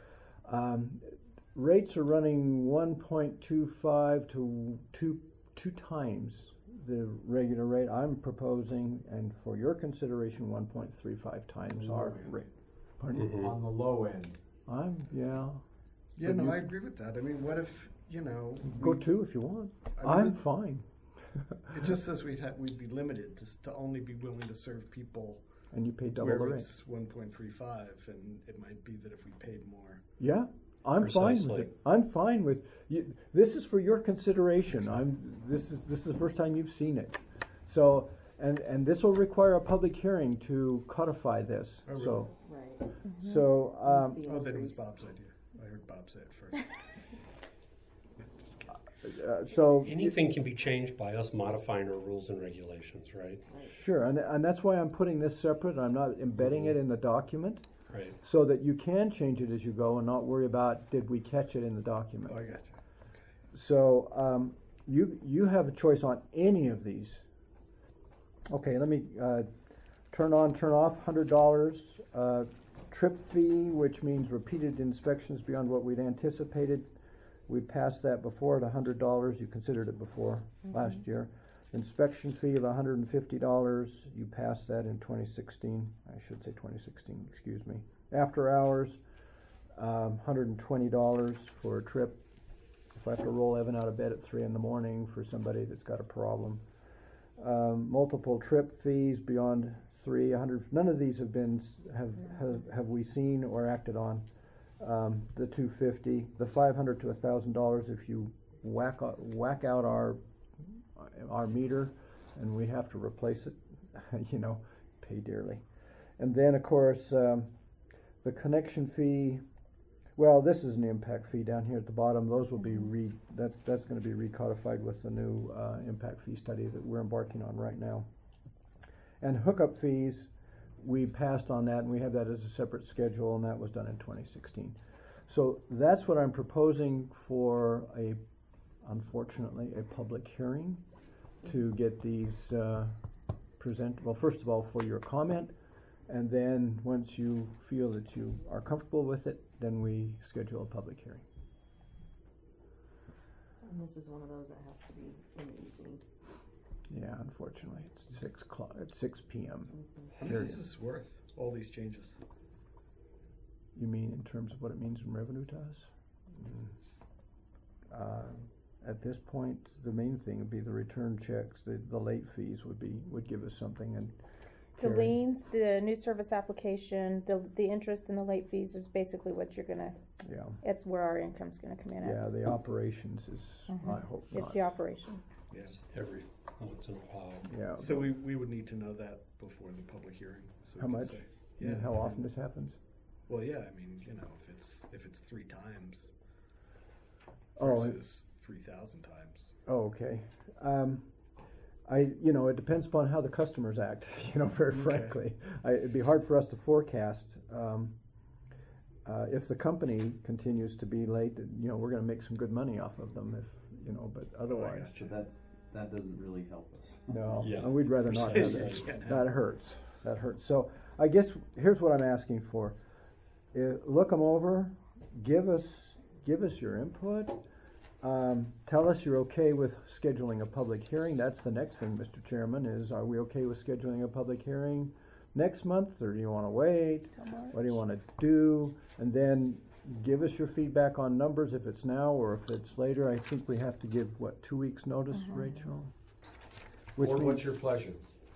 Rates are running 1.25 to two times the regular rate. I'm proposing, and for your consideration, 1.35 times our rate. Pardon? Mm-hmm. On the low end. Yeah, no, I agree with that. I mean, what if, go two if you want. I'm fine. It just says we'd be limited to only be willing to serve people. And you pay double where the rate. It's 1.35, and it might be that if we paid more. Yeah, I'm fine with it. I'm fine with you. This is for your consideration. This is the first time you've seen it. So And this will require a public hearing to codify this, Oh, really? so, Right. so, Fee Oh, then it was increase. Bob's idea. I heard Bob say it first. so. Anything can be changed by us modifying our rules and regulations, right? Sure, and that's why I'm putting this separate, I'm not embedding it in the document, Right. so that you can change it as you go and not worry about, did we catch it in the document? Oh, I got you. So, you have a choice on any of these. Okay, let me, turn on, turn off, $100, trip fee, which means repeated inspections beyond what we'd anticipated. We passed that before at $100, you considered it before, last year. Inspection fee of $150, you passed that in 2016, I should say 2016, excuse me. After hours, $120 for a trip. If I have to roll Evan out of bed at 3 in the morning for somebody that's got a problem. Multiple trip fees beyond 300. None of these have we seen or acted on. The $250, the $500 to $1,000 if you whack out our meter and we have to replace it, pay dearly. And then of course the connection fee. Well, this is an impact fee down here at the bottom. Those will be that's going to be recodified with the new impact fee study that we're embarking on right now. And hookup fees, we passed on that, and we have that as a separate schedule, and that was done in 2016. So that's what I'm proposing for unfortunately, a public hearing to get these presented. Well, first of all, for your comment, and then once you feel that you are comfortable with it, then we schedule a public hearing. And this is one of those that has to be in the evening. Yeah, unfortunately, it's 6 o'clock. It's 6 p.m. How much is this worth, all these changes? You mean in terms of what it means in revenue to us? At this point, the main thing would be the return checks. The late fees would give us something. And The Carrie? liens, the new service application, the interest and the late fees is basically what you're gonna, Yeah, it's where our income's gonna come in at. yeah. The operations is. I hope It's not. the operations. Yeah. Every once in a while. Yeah. So we would need to know that before the public hearing. So we How can much? say- You mean Yeah. how often this happens? Well, yeah. I mean, if it's 3 times Oh, versus 3,000 times. Oh, okay. It depends upon how the customers act, very Okay. frankly. It'd be hard for us to forecast. If the company continues to be late, we're gonna make some good money off of them but otherwise, gotcha. So that doesn't really help us. no. Yeah. And we'd rather not have Precisely. that. Yeah. That hurts. So I guess here's what I'm asking for. Look them over, give us your input. Tell us you're okay with scheduling a public hearing. That's the next thing, Mr. Chairman, is are we okay with scheduling a public hearing next month, or do you want to wait? Till March. What do you want to do? And then give us your feedback on numbers if it's now or if it's later. I think we have to give, 2 weeks notice, Rachel? Which Or means- what's your pleasure?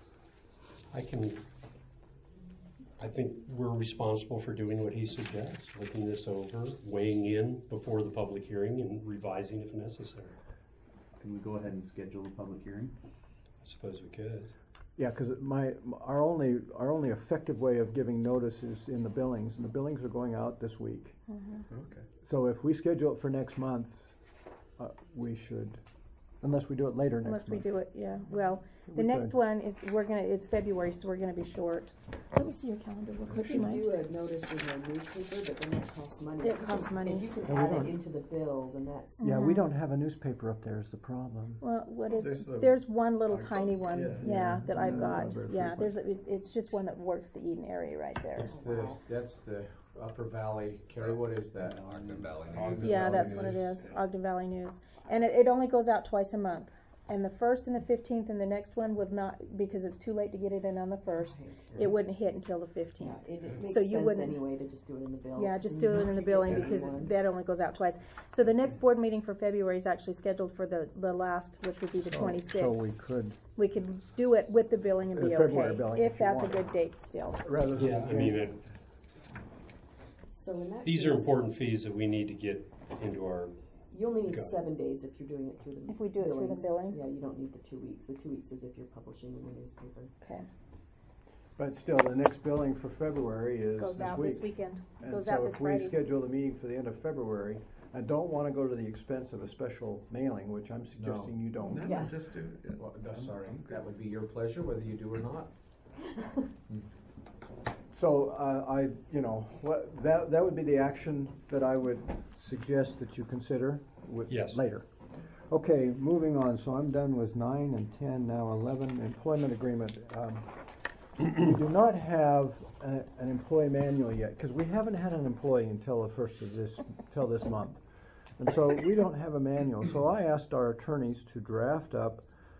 I think we're responsible for doing what he suggests, looking this over, weighing in before the public hearing and revising if necessary. Can we go ahead and schedule a public hearing? I suppose we could. Yeah, because our only effective way of giving notice is in the billings, and the billings are going out this week. Okay. So if we schedule it for next month, we should, unless we do it later next Unless we month. do it, yeah. Well, the We next could. one is, it's February, so we're gonna be short. Let me see your calendar real You quick, do you can mind? do a notice in the newspaper, but then that costs money. It costs money. If you can And we add don't- it into the bill, then that's. Yeah, Mm-hmm. we don't have a newspaper up there is the problem. Well, There's there's one little I've tiny got- one, yeah. yeah, that I've Yeah, got. not very Yeah, frequent. it's just one that works the Eden area right there. That's the Upper Valley. Carrie, what is that? Ogden Valley News. Ogden Yeah, Valley that's what it News. is, Ogden Valley News. And it only goes out twice a month. And the 1st and the 15th, and the next one would not, because it's too late to get it in on the 1st, it wouldn't hit until the 15th. Yeah, it makes So you sense wouldn't- anyway to just do it in the bill. Yeah, just and do you it in the can get billing because everyone. that only goes out twice. So the next board meeting for February is actually scheduled for the last, which would be the So 26th. we could, We could do it with the billing and be February okay, billing if if you that's a want. good date still. rather than. Yeah, I mean, So in that these are case- important fees that we need to get into our You only need Got it. 7 days if you're doing it through the If we do it through the billings. billing? Yeah, you don't need the 2 weeks. The 2 weeks is if you're publishing in the newspaper. Okay. But still, the next billing for February is Goes this out week. this weekend. And Goes so out this if we Friday. schedule the meeting for the end of February, I don't wanna go to the expense of a special mailing, which I'm suggesting you don't. No, Yeah. just do it. Yeah. Well, no, I'm- sorry, I'm good. that would be your pleasure, whether you do or not. So, that would be the action that I would suggest that you consider Yes. later. Okay, moving on, so I'm done with 9 and 10, now 11, employment agreement. We do not have an employee manual yet, because we haven't had an employee until the first of till this month. And so we don't have a manual, so I asked our attorneys to draft up,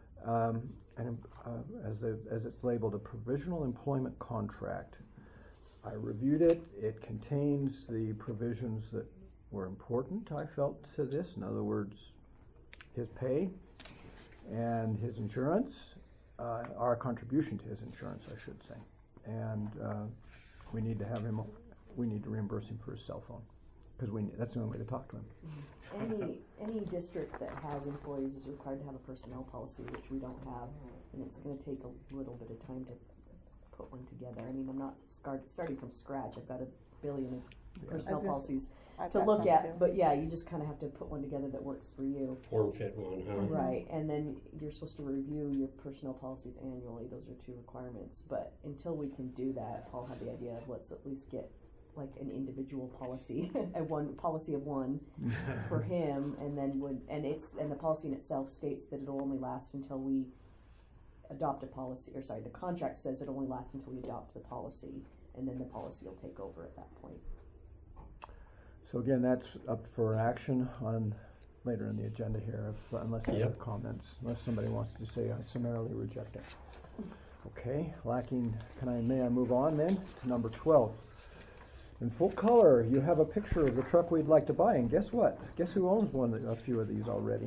as it's labeled, a provisional employment contract. I reviewed it. It contains the provisions that were important, I felt, to this. In other words, his pay and his insurance, our contribution to his insurance, I should say. And we need to reimburse him for his cell phone, because that's the only way to talk to him. Any district that has employees is required to have a personnel policy, which we don't have, and it's gonna take a little bit of time to put one together. I mean, I'm not starting from scratch. I've got a billion of personnel policies I've to got look some at, too. but yeah, you just kinda have to put one together that works for you. Form fit one, huh? Right, and then you're supposed to review your personnel policies annually. Those are 2 requirements. But until we can do that, Paul had the idea of let's at least get like an individual policy, one policy of one for him, and then and the policy in itself states that it'll only last until we adopt a policy, or sorry, the contract says it'll only last until we adopt the policy, and then the policy will take over at that point. So again, that's up for action on later in the agenda here, unless you have comments, unless somebody wants to say I summarily reject it. Okay, may I move on then to number 12? In full color, you have a picture of the truck we'd like to buy, and guess what? Guess who owns a few of these already?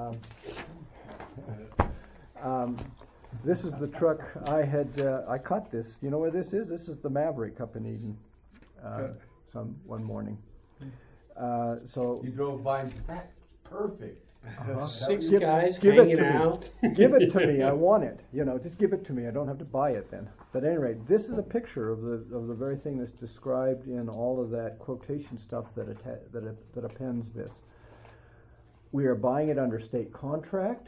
This is the truck I caught this. You know where this is? This is the Maverick up in Eden, one morning. So You drove by and said, that's perfect. Six Give- guys give it hanging to me. out. Give it to me. I want it. Just give it to me. I don't have to buy it then. But at any rate, this is a picture of the very thing that's described in all of that quotation stuff that appends this. We are buying it under state contract,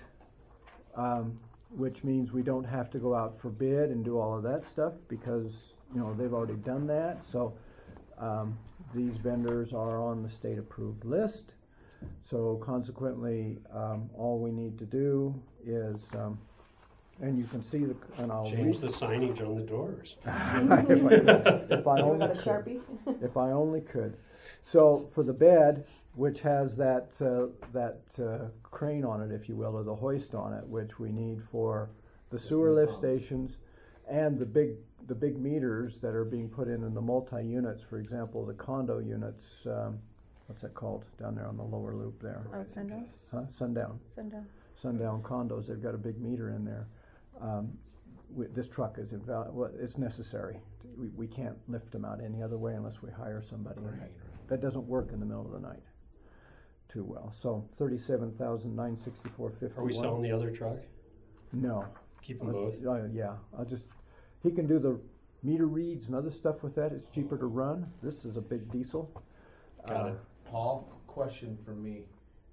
which means we don't have to go out for bid and do all of that stuff because they've already done that. So these vendors are on the state approved list. So consequently, all we need to do is, and you can see I'll Change the signage on the doors. if I We only got a could. Sharpie? If I only could. So for the bed, which has that crane on it, if you will, or the hoist on it, which we need for the sewer lift stations and the big meters that are being put in the multi-units, for example, the condo units. What's that called down there on the lower loop there? Oh, Sundown? Huh? Sundown. Sundown condos. They've got a big meter in there. This truck is it's necessary. We can't lift them out any other way unless we hire somebody. Right. That doesn't work in the middle of the night too well. So $37,964.51. Are we selling the other truck? No. Keep them both? Yeah. He can do the meter reads and other stuff with that. It's cheaper to run. This is a big diesel. Got it. Paul, question for me.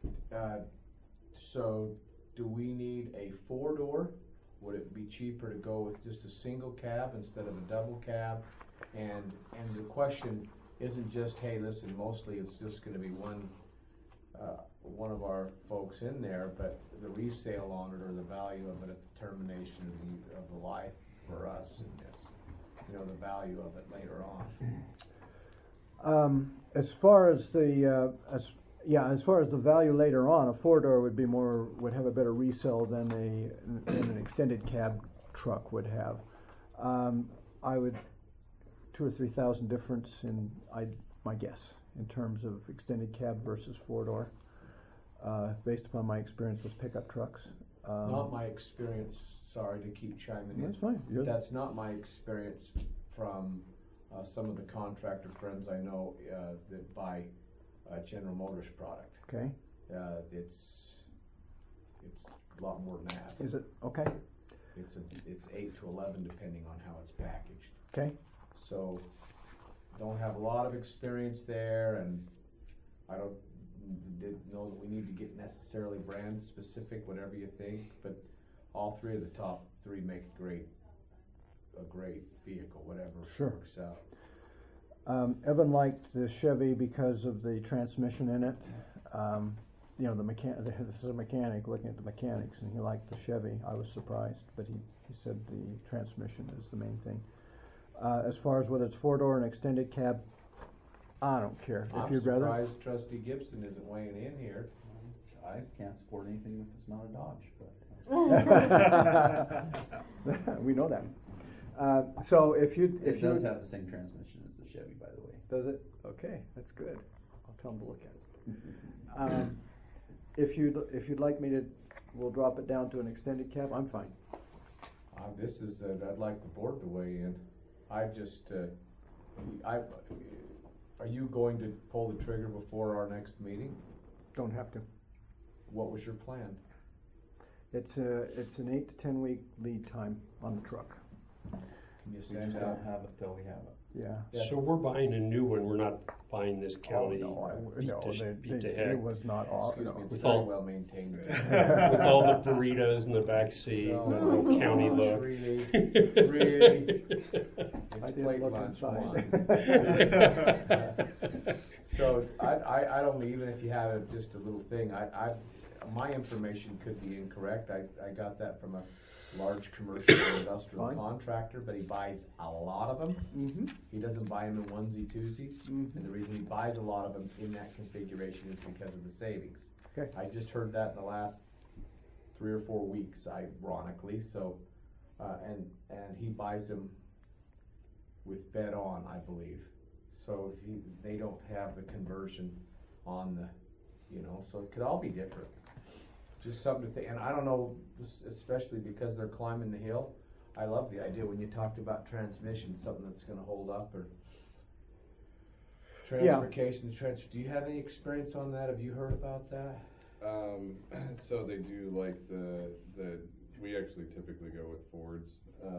So, do we need a 4-door? Would it be cheaper to go with just a single cab instead of a double cab? And the question isn't just, hey, listen, mostly it's just going to be one of our folks in there, but the resale on it or the value of it at the termination of the life for us in this, the value of it later on. As far as the value later on, a 4-door would have a better resale than an extended cab truck would have. I would $2,000 or $3,000 difference in my guess in terms of extended cab versus 4-door, based upon my experience with pickup trucks. Not my experience. Sorry to keep chiming in. That's fine. That's not my experience from some of the contractor friends I know that buy General Motors product. Okay. It's a lot more than that. Is it, okay, It's 8 to 11 depending on how it's packaged. okay, So, don't have a lot of experience there, and I didn't know that we need to get necessarily brand specific, whatever you think, but all three of the top three make a great vehicle, whatever Sure. works out. Evan liked the Chevy because of the transmission in it. You know, this is a mechanic looking at the mechanics, and he liked the Chevy. I was surprised, but he said the transmission is the main thing. As far as whether it's four-door and extended cab, I don't care. If I'm you'd rather. surprised Trustee Gibson isn't weighing in here. I can't support anything if it's not a Dodge, but. We know that. So if you It does have the same transmission as the Chevy, by the way. Does it? Okay, that's good. I'll tell him to look at it. If you'd like me to, we'll drop it down to an extended cab. I'm fine. This is, I'd like the board to weigh in. Are you going to pull the trigger before our next meeting? Don't have to. What was your plan? It's an 8 to 10 week lead time on the truck. Can you We send just out? don't have it till we have it. Yeah. So we're buying a new one, we're not buying this county beat to heck. It was not all. Excuse No. me, it's With very all- well maintained. With all the burritos in the back seat, No, no county gosh, look. Really? Really? I It's didn't plate look lunch, inside. one. So I don't, even if you have just a little thing, my information could be incorrect. I got that from a large commercial or industrial Fine. contractor, but he buys a lot of them. Mm-hmm. He doesn't buy them in onesie twosies, and the reason he buys a lot of them in that configuration is because of the savings. Okay. I just heard that in the last 3 or 4 weeks, ironically. So, and he buys them with bed on, I believe. So they don't have the conversion on the, so it could all be different. Just something to think, and I don't know, especially because they're climbing the hill. I love the idea when you talked about transmission, something that's going to hold up, or transportation. Do you have any experience on that? Have you heard about that? So they do like we actually typically go with Fords,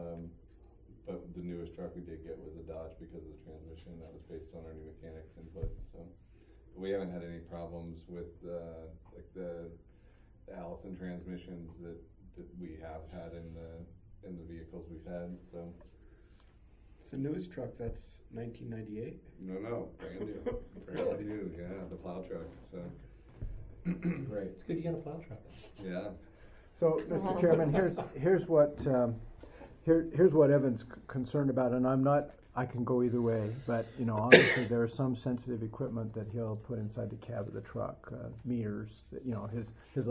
but the newest truck we did get was a Dodge because of the transmission. That was based on our new mechanics input. So we haven't had any problems with like the Allison transmissions that we have had in the vehicles we've had. So So newest truck, that's 1998? no, brand new, brand new. Yeah, the plow truck. So Great. It's good you got a plow truck. yeah. So, Mr. Chairman, here's what Evan's concerned about, and I can go either way, but, obviously there is some sensitive equipment that he'll put inside the cab of the truck, meters, his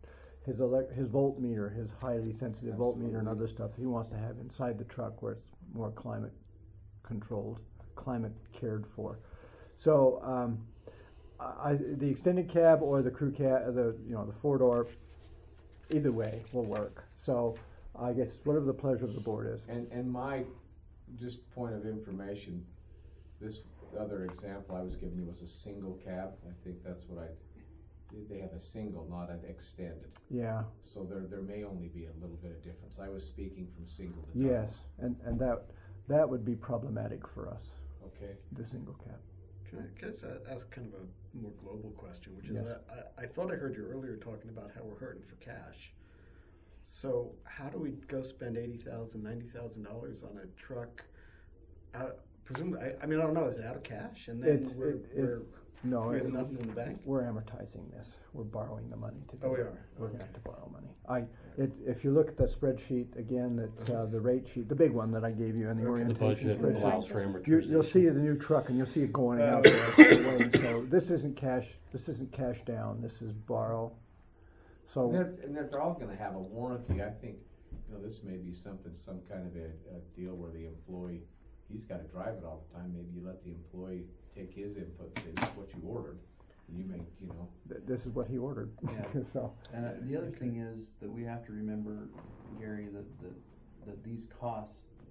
voltmeter, his highly sensitive voltmeter and other stuff he wants to have inside the truck where it's more climate controlled, climate cared for. So, the extended cab or the crew cab, the 4-door, either way will work. So I guess whatever the pleasure of the board is. And my just point of information, this other example I was giving you was a single cab. I think that's what they have a single, not an extended. Yeah. So there may only be a little bit of difference. I was speaking from single to Yes, double. and that would be problematic for us, Okay. the single cab. Can I guess ask kind of a more global question, which is Yes. that I thought I heard you earlier talking about how we're hurting for cash. So how do we go spend $80,000, $90,000 on a truck? Presumably, I don't know. Is it out of cash? And then No, we have nothing in the bank. we're amortizing this. We're borrowing the money to do Oh, we it. are. We're going to have to borrow money. If you look at the spreadsheet again, the rate sheet, the big one that I gave you, and the The orientation budget spreadsheet. allows for amortization. You'll see the new truck, and you'll see it going out there. Right away. So this isn't cash down. This is borrow. So And they're all gonna have a warranty. I think, this may be some kind of a deal where the employee, he's gotta drive it all the time. Maybe you let the employee take his input, say, this is what you ordered. And you make, this is what he ordered. Yeah. So And the other thing is that we have to remember, Gary, that these costs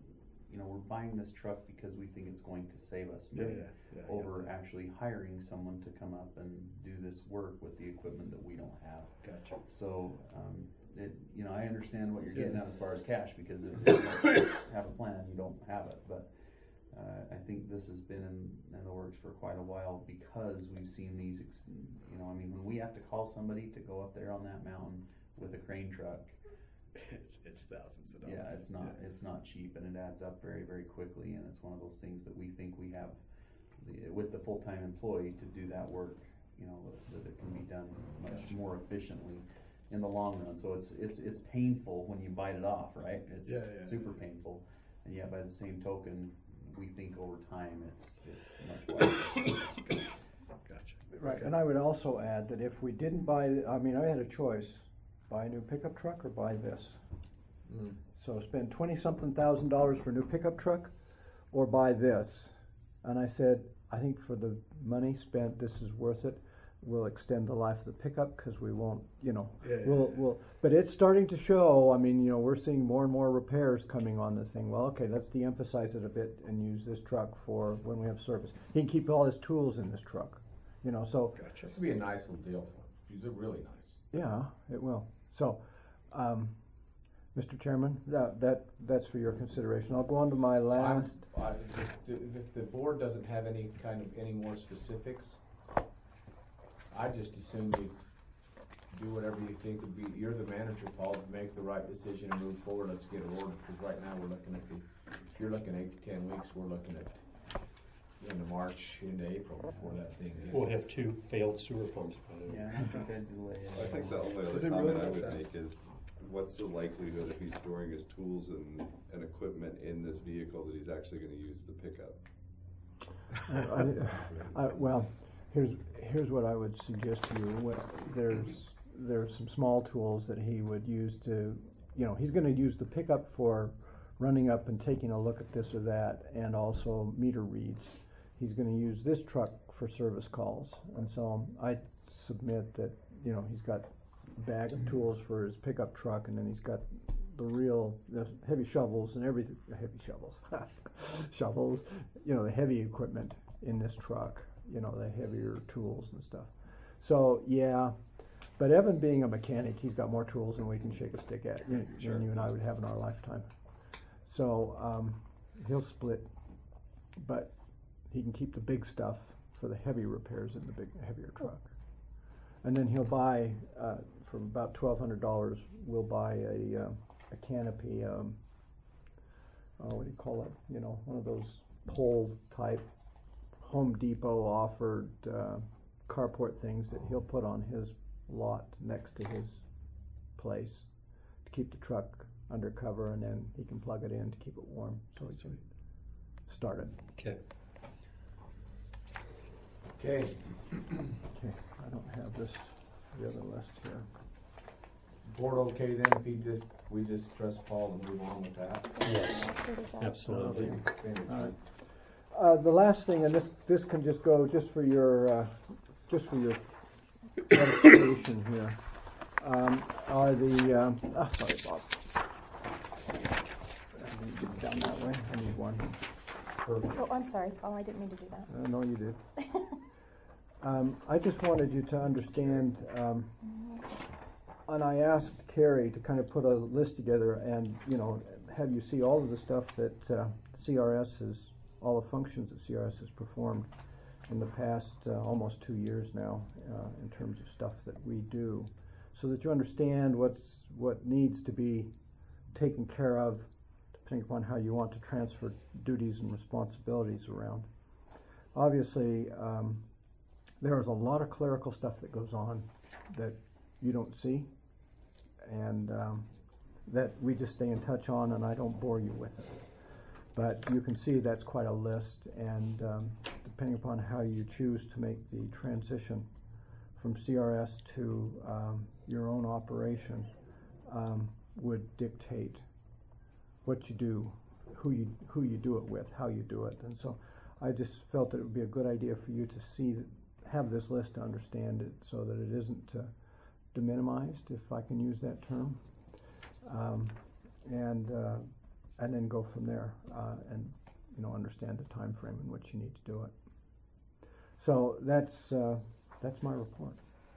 you know, we're buying this truck because we think it's going to save us money Yeah, over actually hiring someone to come up and do this work with the equipment that we don't have. Gotcha. So, you know, I understand what you're getting Yeah. at as far as cash, because if you don't have a plan, you don't have it, but I think this has been in the works for quite a while, because we've seen these, you know, I mean, when we have to call somebody to go up there on that mountain with a crane truck, It's thousands of dollars. yeah, it's not cheap, and it adds up very, very quickly, and it's one of those things that we think we have, with the full-time employee to do that work, you know, that it can be done much more efficiently in the long run. So it's painful when you bite it off, right? It's super painful, and yet by the same token, we think over time it's much wiser. Gotcha. Right, Okay. and I would also add that if we didn't buy, I mean, I had a choice, buy a new pickup truck or buy this. Mm. So spend $20-something thousand for a new pickup truck, or buy this. And I said, I think for the money spent, this is worth it. We'll extend the life of the pickup, because we won't, you know, we'll. But it's starting to show. I mean, you know, we're seeing more and more repairs coming on the thing. Well, okay, let's de-emphasize it a bit and use this truck for when we have service. He can keep all his tools in this truck, you know. So Gotcha. This would be a nice little deal for him. These are really nice. yeah, it will. So, Mr. Chairman, that's for your consideration. I'll go on to my last. If the board doesn't have any more specifics, I just assume you do whatever you think would be, you're the manager, Paul, to make the right decision and move forward. Let's get it ordered, because right now we're looking at if you're looking 8 to 10 weeks, we're looking at into March, into April before that thing is. We'll have 2 failed sewer pumps by then. Yeah, I think I'd delay it. I think the only Is other it comment really I would that make is, what's the likelihood if he's storing his tools and equipment in this vehicle that he's actually gonna use the pickup? Well, here's what I would suggest to you. There's some small tools that he would use to, you know, he's going to use the pickup for running up and taking a look at this or that, and also meter reads. He's going to use this truck for service calls, and so I submit that, you know, he's got a bag of tools for his pickup truck, and then he's got the heavy shovels and everything, shovels, you know, the heavy equipment in this truck, you know, the heavier tools and stuff. So, yeah, but Evan being a mechanic, he's got more tools than we can shake a stick at, than you and I would have in our lifetime. So, he'll split, but he can keep the big stuff for the heavy repairs in the heavier truck. And then he'll buy, for about $1,200, we'll buy a canopy, what do you call it? You know, one of those pole type Home Depot offered carport things that he'll put on his lot next to his place to keep the truck under cover, and then he can plug it in to keep it warm so he can start it. Okay. Okay, Okay, I don't have the other list here. board okay then if we just trust Paul and move on with that? Yes, absolutely. All right. The last thing, and this can just go just for your edification here, are the sorry, Bob. I need to get down that way. I need one. Perfect. Oh, I'm sorry, Paul, I didn't mean to do that. No, you did. I just wanted you to understand, and I asked Carrie to kind of put a list together and, you know, have you see all of the stuff that CRS has, all the functions that CRS has performed in the past almost 2 years now, in terms of stuff that we do, so that you understand what needs to be taken care of, depending upon how you want to transfer duties and responsibilities around. Obviously, there is a lot of clerical stuff that goes on that you don't see, and that we just stay in touch on, and I don't bore you with it. But you can see that's quite a list, and depending upon how you choose to make the transition from CRS to your own operation, would dictate what you do, who you do it with, how you do it. And so I just felt that it would be a good idea for you to have this list to understand it, so that it isn't deminimized, if I can use that term. And and then go from there, and, you know, understand the time frame in which you need to do it. So that's my report.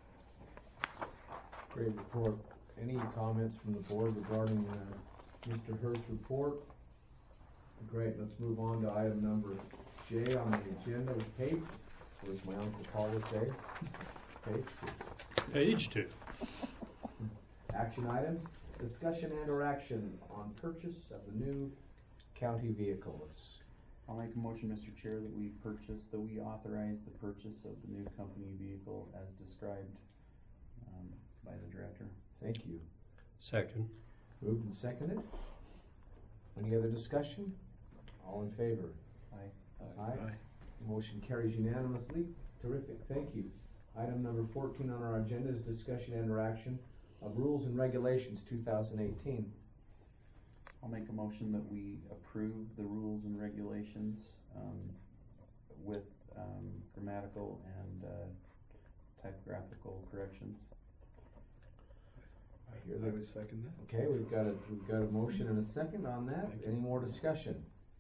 Great report. Any comments from the board regarding Mr. Hurst's report? Great, let's move on to item number J on the agenda with Kate, or as my Uncle Paul would say, Kate. Page 2. Action items, discussion and or action on purchase of the new county vehicle. I'll make a motion, Mr. Chair, that we authorize the purchase of the new company vehicle as described by the director. Thank you. Second. Moved and seconded. Any other discussion? All in favor? Aye. Aye. Motion carries unanimously. Terrific, thank you. Item number 14 on our agenda is discussion and or action of rules and regulations 2018. I'll make a motion that we approve the rules and regulations with grammatical and typographical corrections. I hear I that. would second that. Okay, we've got a motion and a second on that. Any more discussion?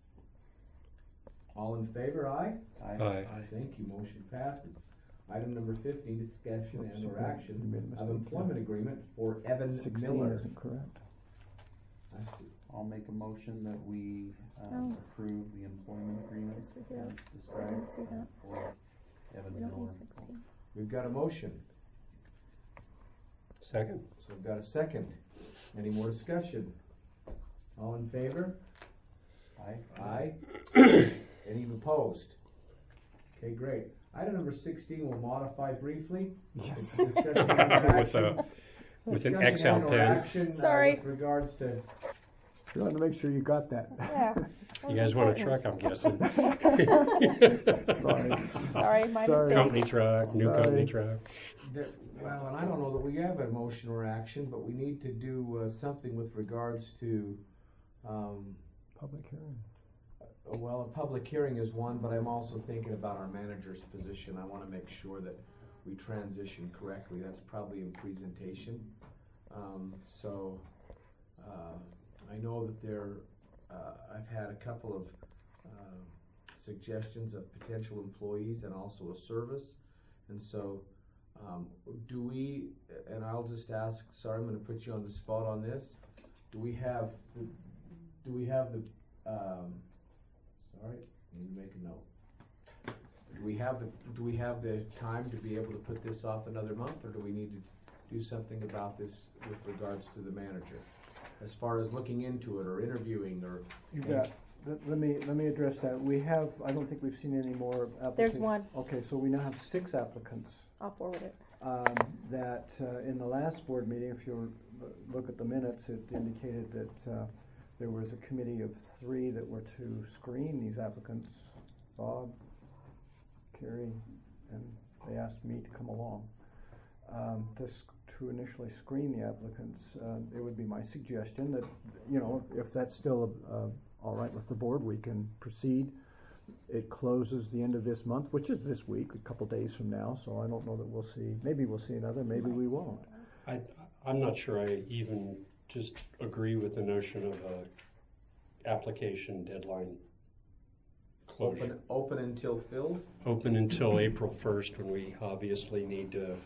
All in favor, aye? Aye. Thank you, motion passes. Item number 15, discussion Oops, and or okay. action You made a of mistake employment here. agreement for Evan 16 Miller. isn't correct. I see. I'll make a motion that we Oh. approve the employment agreement Yes, we do. as I didn't described see that. for Evan We don't Miller. need 16. We've got a motion, Second. so I've got a second. Any more discussion? All in favor? Aye. Aye. Any opposed? Okay, great. Item number 16 we'll modify briefly. Yes. It's discussion and or With action. with an Discussion X out and or pen. action, Sorry. with regards to, You want to make sure you got that. Yeah. You guys want a truck, I'm guessing. Sorry. Sorry, my Sorry. mistake. Company truck, new company Sorry. truck. well, and I don't know that we have a motion or action, but we need to do something with regards to, Public hearing. well, a public hearing is one, but I'm also thinking about our manager's position. I want to make sure that we transition correctly. That's probably in presentation. I know that I've had a couple of suggestions of potential employees and also a service. And so, do we, and I'll just ask, sorry, I'm going to put you on the spot on this. Do we have the, sorry, I need to make a note. Do we have the time to be able to put this off another month, or do we need to do something about this with regards to the manager? As far as looking into it or interviewing or? You got, let me address that. We have, I don't think we've seen any more applications. There's one. Okay, so we now have 6 applicants. I'll forward it. That in the last board meeting, if you look at the minutes, it indicated that there was a committee of 3 that were to screen these applicants. Bob, Carrie, and they asked me to come along to initially screen the applicants. It would be my suggestion that, you know, if that's still all right with the board, we can proceed. It closes the end of this month, which is this week, a couple days from now, so I don't know that we'll see, maybe we'll see another, maybe we won't. I'm not sure I even just agree with the notion of a application deadline closure. Open until filled? Open until April 1st, when we obviously need to.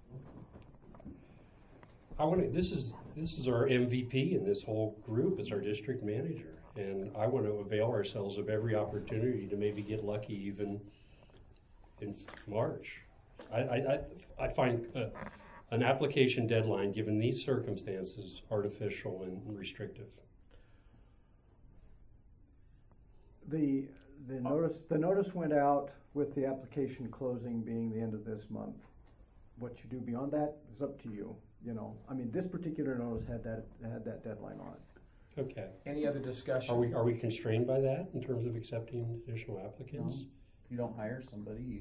This is our MVP in this whole group, is our district manager. And I want to avail ourselves of every opportunity to maybe get lucky even in March. I find an application deadline, given these circumstances, artificial and restrictive. The notice went out with the application closing being the end of this month. What you do beyond that is up to you. You know, I mean, this particular notice had that deadline on it. Okay. Any other discussion? Are we constrained by that in terms of accepting additional applicants? No. If you don't hire somebody, you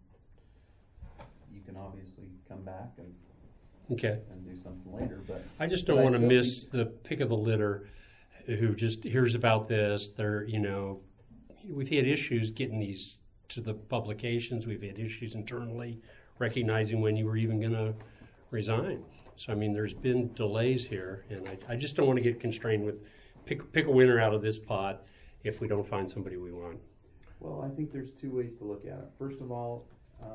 can obviously come back and Okay. do something later, but. I just don't But I want to still miss the pick of the litter who just hears about this. We've had issues getting these to the publications. We've had issues internally recognizing when you were even going to resign. So, I mean, there's been delays here, and I just don't want to get constrained with pick a winner out of this pot if we don't find somebody we want. Well, I think there's two ways to look at it. First of all,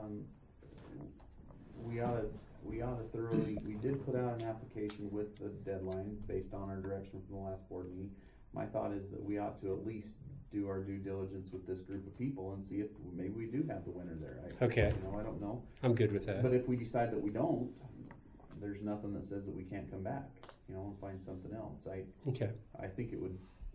we ought to thoroughly, we did put out an application with the deadline based on our direction from the last board meeting. My thought is that we ought to at least do our due diligence with this group of people and see if maybe we do have the winner there. Okay. I don't know. I'm good with that. But if we decide that we don't, there's nothing that says that we can't come back, and find something else. Okay. I think it would,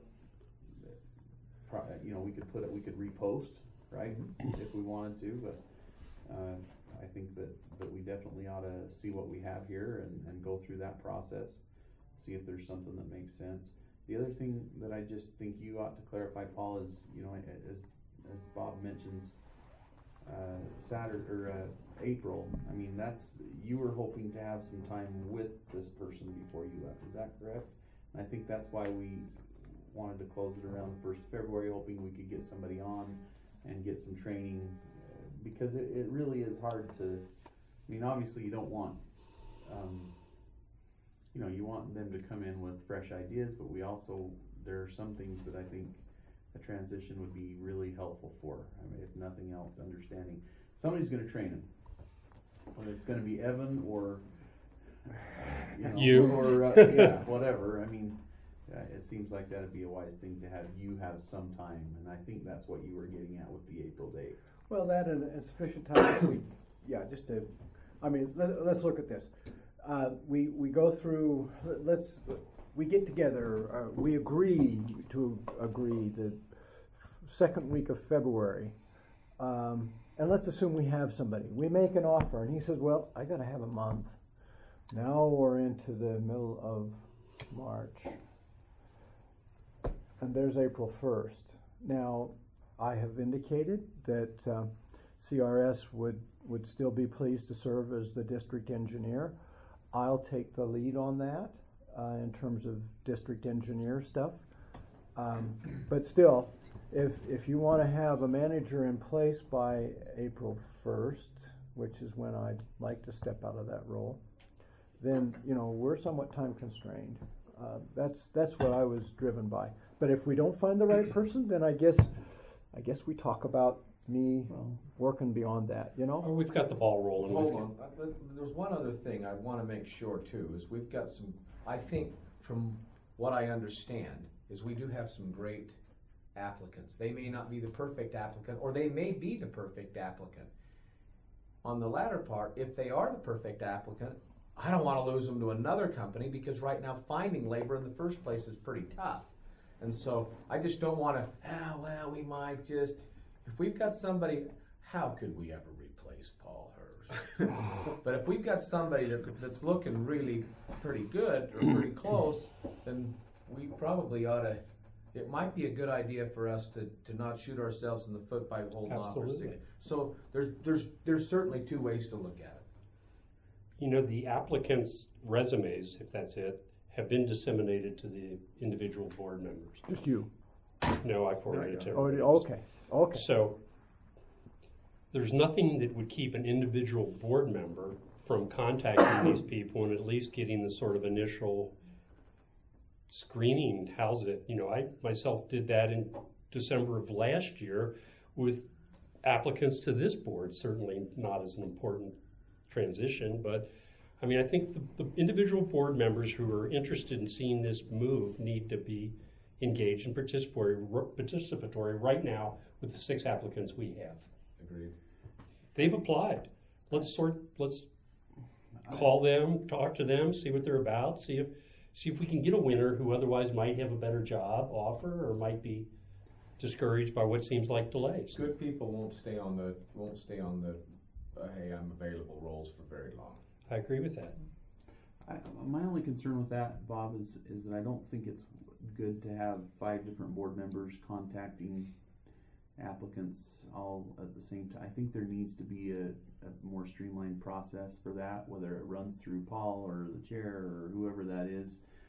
we could repost, right, if we wanted to, but, I think that we definitely ought to see what we have here and go through that process, see if there's something that makes sense. The other thing that I just think you ought to clarify, Paul, is, as Bob mentions, Saturday, or, April, you were hoping to have some time with this person before you left, is that correct? And I think that's why we wanted to close it around the 1st of February, hoping we could get somebody on and get some training, because it really is hard to, obviously you don't want, you want them to come in with fresh ideas, but there are some things that I think a transition would be really helpful for. If nothing else, understanding somebody's going to train them, whether it's going to be Evan or you or whatever. It seems like that'd be a wise thing to have you have some time, and I think that's what you were getting at with the April date. Well, that and sufficient time. Let's look at this. We go through. We get together. We agree the second week of February, and let's assume we have somebody. We make an offer, and he says, "Well, I got to have a month." Now we're into the middle of March, and there's April 1st. Now, I have indicated that CRS would still be pleased to serve as the district engineer. I'll take the lead on that in terms of district engineer stuff. But still, if you want to have a manager in place by April 1st, which is when I'd like to step out of that role, then we're somewhat time constrained. That's what I was driven by. But if we don't find the right person, then I guess we talk about me working beyond that. We've got the ball rolling. Hold on. There's one other thing I want to make sure too, is we've got some, I think from what I understand, is we do have some great applicants. They may not be the perfect applicant, or they may be the perfect applicant. On the latter part, if they are the perfect applicant, I don't want to lose them to another company, because right now finding labor in the first place is pretty tough. And so I just don't want to, we might just, if we've got somebody, how could we ever replace Paul Hurst? But if we've got somebody that's looking really pretty good or pretty close, then we probably ought to, it might be a good idea for us to not shoot ourselves in the foot by holding off for 6. So there's certainly two ways to look at it. The applicants' resumes, if that's it, have been disseminated to the individual board members. Just you? No, I forwarded it to everybody. Okay. So there's nothing that would keep an individual board member from contacting these people and at least getting the sort of initial screening. How's it? I myself did that in December of last year with applicants to this board. Certainly not as an important transition, but I think the individual board members who are interested in seeing this move need to be engaged and participatory right now with the 6 applicants we have. Agreed. They've applied. Let's call them, talk to them, see what they're about, see if we can get a winner who otherwise might have a better job offer or might be discouraged by what seems like delays. Good people won't stay on the hey, I'm available roles for very long. I agree with that. My only concern with that, Bob, is that I don't think it's good to have 5 different board members contacting applicants all at the same time. I think there needs to be a more streamlined process for that, whether it runs through Paul or the chair or whoever that is.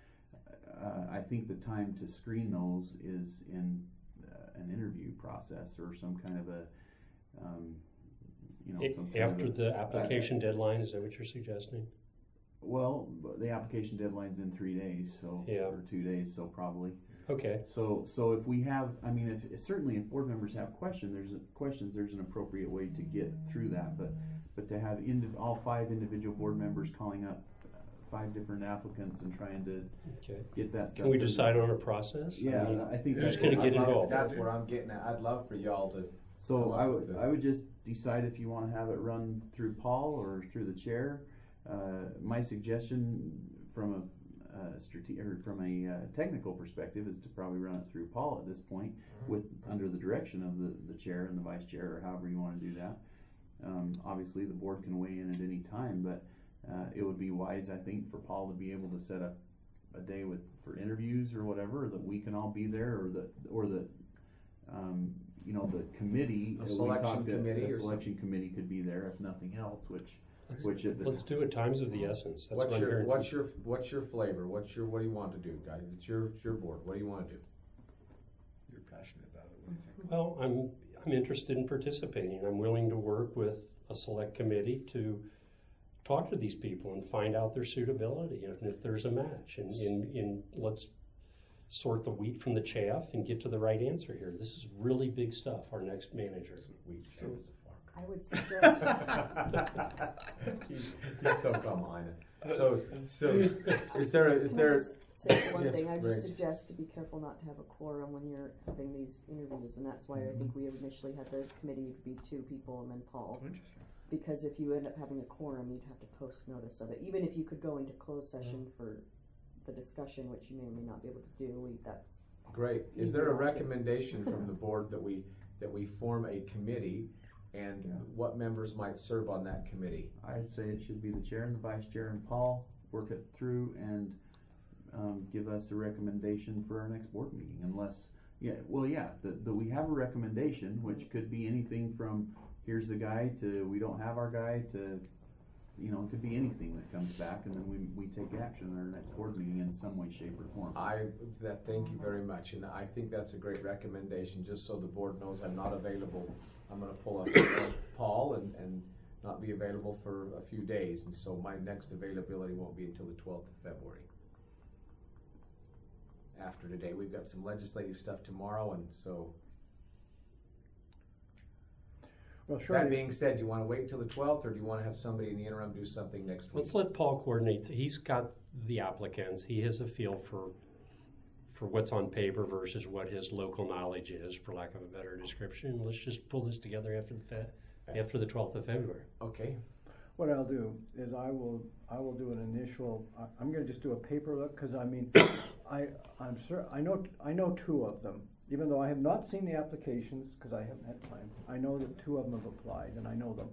I think the time to screen those is in an interview process or some kind of a after the application deadline, is that what you're suggesting? Well, the application deadline's in 3 days, so or 2 days, so probably. Okay, So if we have, I mean, if certainly if board members have questions, there's an appropriate way to get through that. But to have all 5 individual board members calling up 5 different applicants and trying to okay. get that stuff. Can we decide on a process? Yeah, I mean, I think who's that's gonna get I'd love- involved? That's where I'm getting at. I'd love for y'all to. So come up with it. I would just decide if you want to have it run through Paul or through the chair. My suggestion from a technical perspective is to probably run it through Paul at this point, with under the direction of the chair and the vice chair, or however you want to do that. Obviously, the board can weigh in at any time, but it would be wise, I think, for Paul to be able to set up a day for interviews or whatever, that we can all be there, or the the committee, A selection committee a or selection committee could be there if nothing else, Let's do it. Time's of the essence. That's what I'm hearing. What's your flavor? What do you want to do, guys? It's your board. What do you want to do? You're passionate about it. What do you think? Well, I'm interested in participating. I'm willing to work with a select committee to talk to these people and find out their suitability and if there's a match. And let's sort the wheat from the chaff and get to the right answer here. This is really big stuff. Our next manager. Wheat, chaff is a farm. I would suggest, He's so behind it. So is there Can I just say one Yes, thing, I Rach. just suggest to be careful not to have a quorum when you're having these interviews, and that's why I think we initially had the committee be 2 people and then Paul. Interesting. Because if you end up having a quorum, you'd have to post notice of it, even if you could go into closed session for the discussion, which you may or may not be able to do, that's. great? Is there a recommendation from the board that we form a committee, and what members might serve on that committee? I'd say it should be the chair and the vice chair and Paul work it through and give us a recommendation for our next board meeting, unless, we have a recommendation, which could be anything from here's the guy to we don't have our guy to, it could be anything that comes back, and then we take action in our next board meeting in some way, shape, or form. Thank you very much, and I think that's a great recommendation, just so the board knows I'm not available. I'm gonna pull a Paul and not be available for a few days, and so my next availability won't be until the 12th of February. After today, we've got some legislative stuff tomorrow, and so. Well, That being said, do you wanna wait until the 12th, or do you wanna have somebody in the interim do something next week? Let's let Paul coordinate. He's got the applicants. He has a feel for what's on paper versus what his local knowledge is, for lack of a better description. Let's just pull this together after the 12th of February. Okay. What I'll do is I will do an initial. I'm going to just do a paper look, because I'm sure I know 2 of them, even though I have not seen the applications because I haven't had time. I know that 2 of them have applied, and I know them.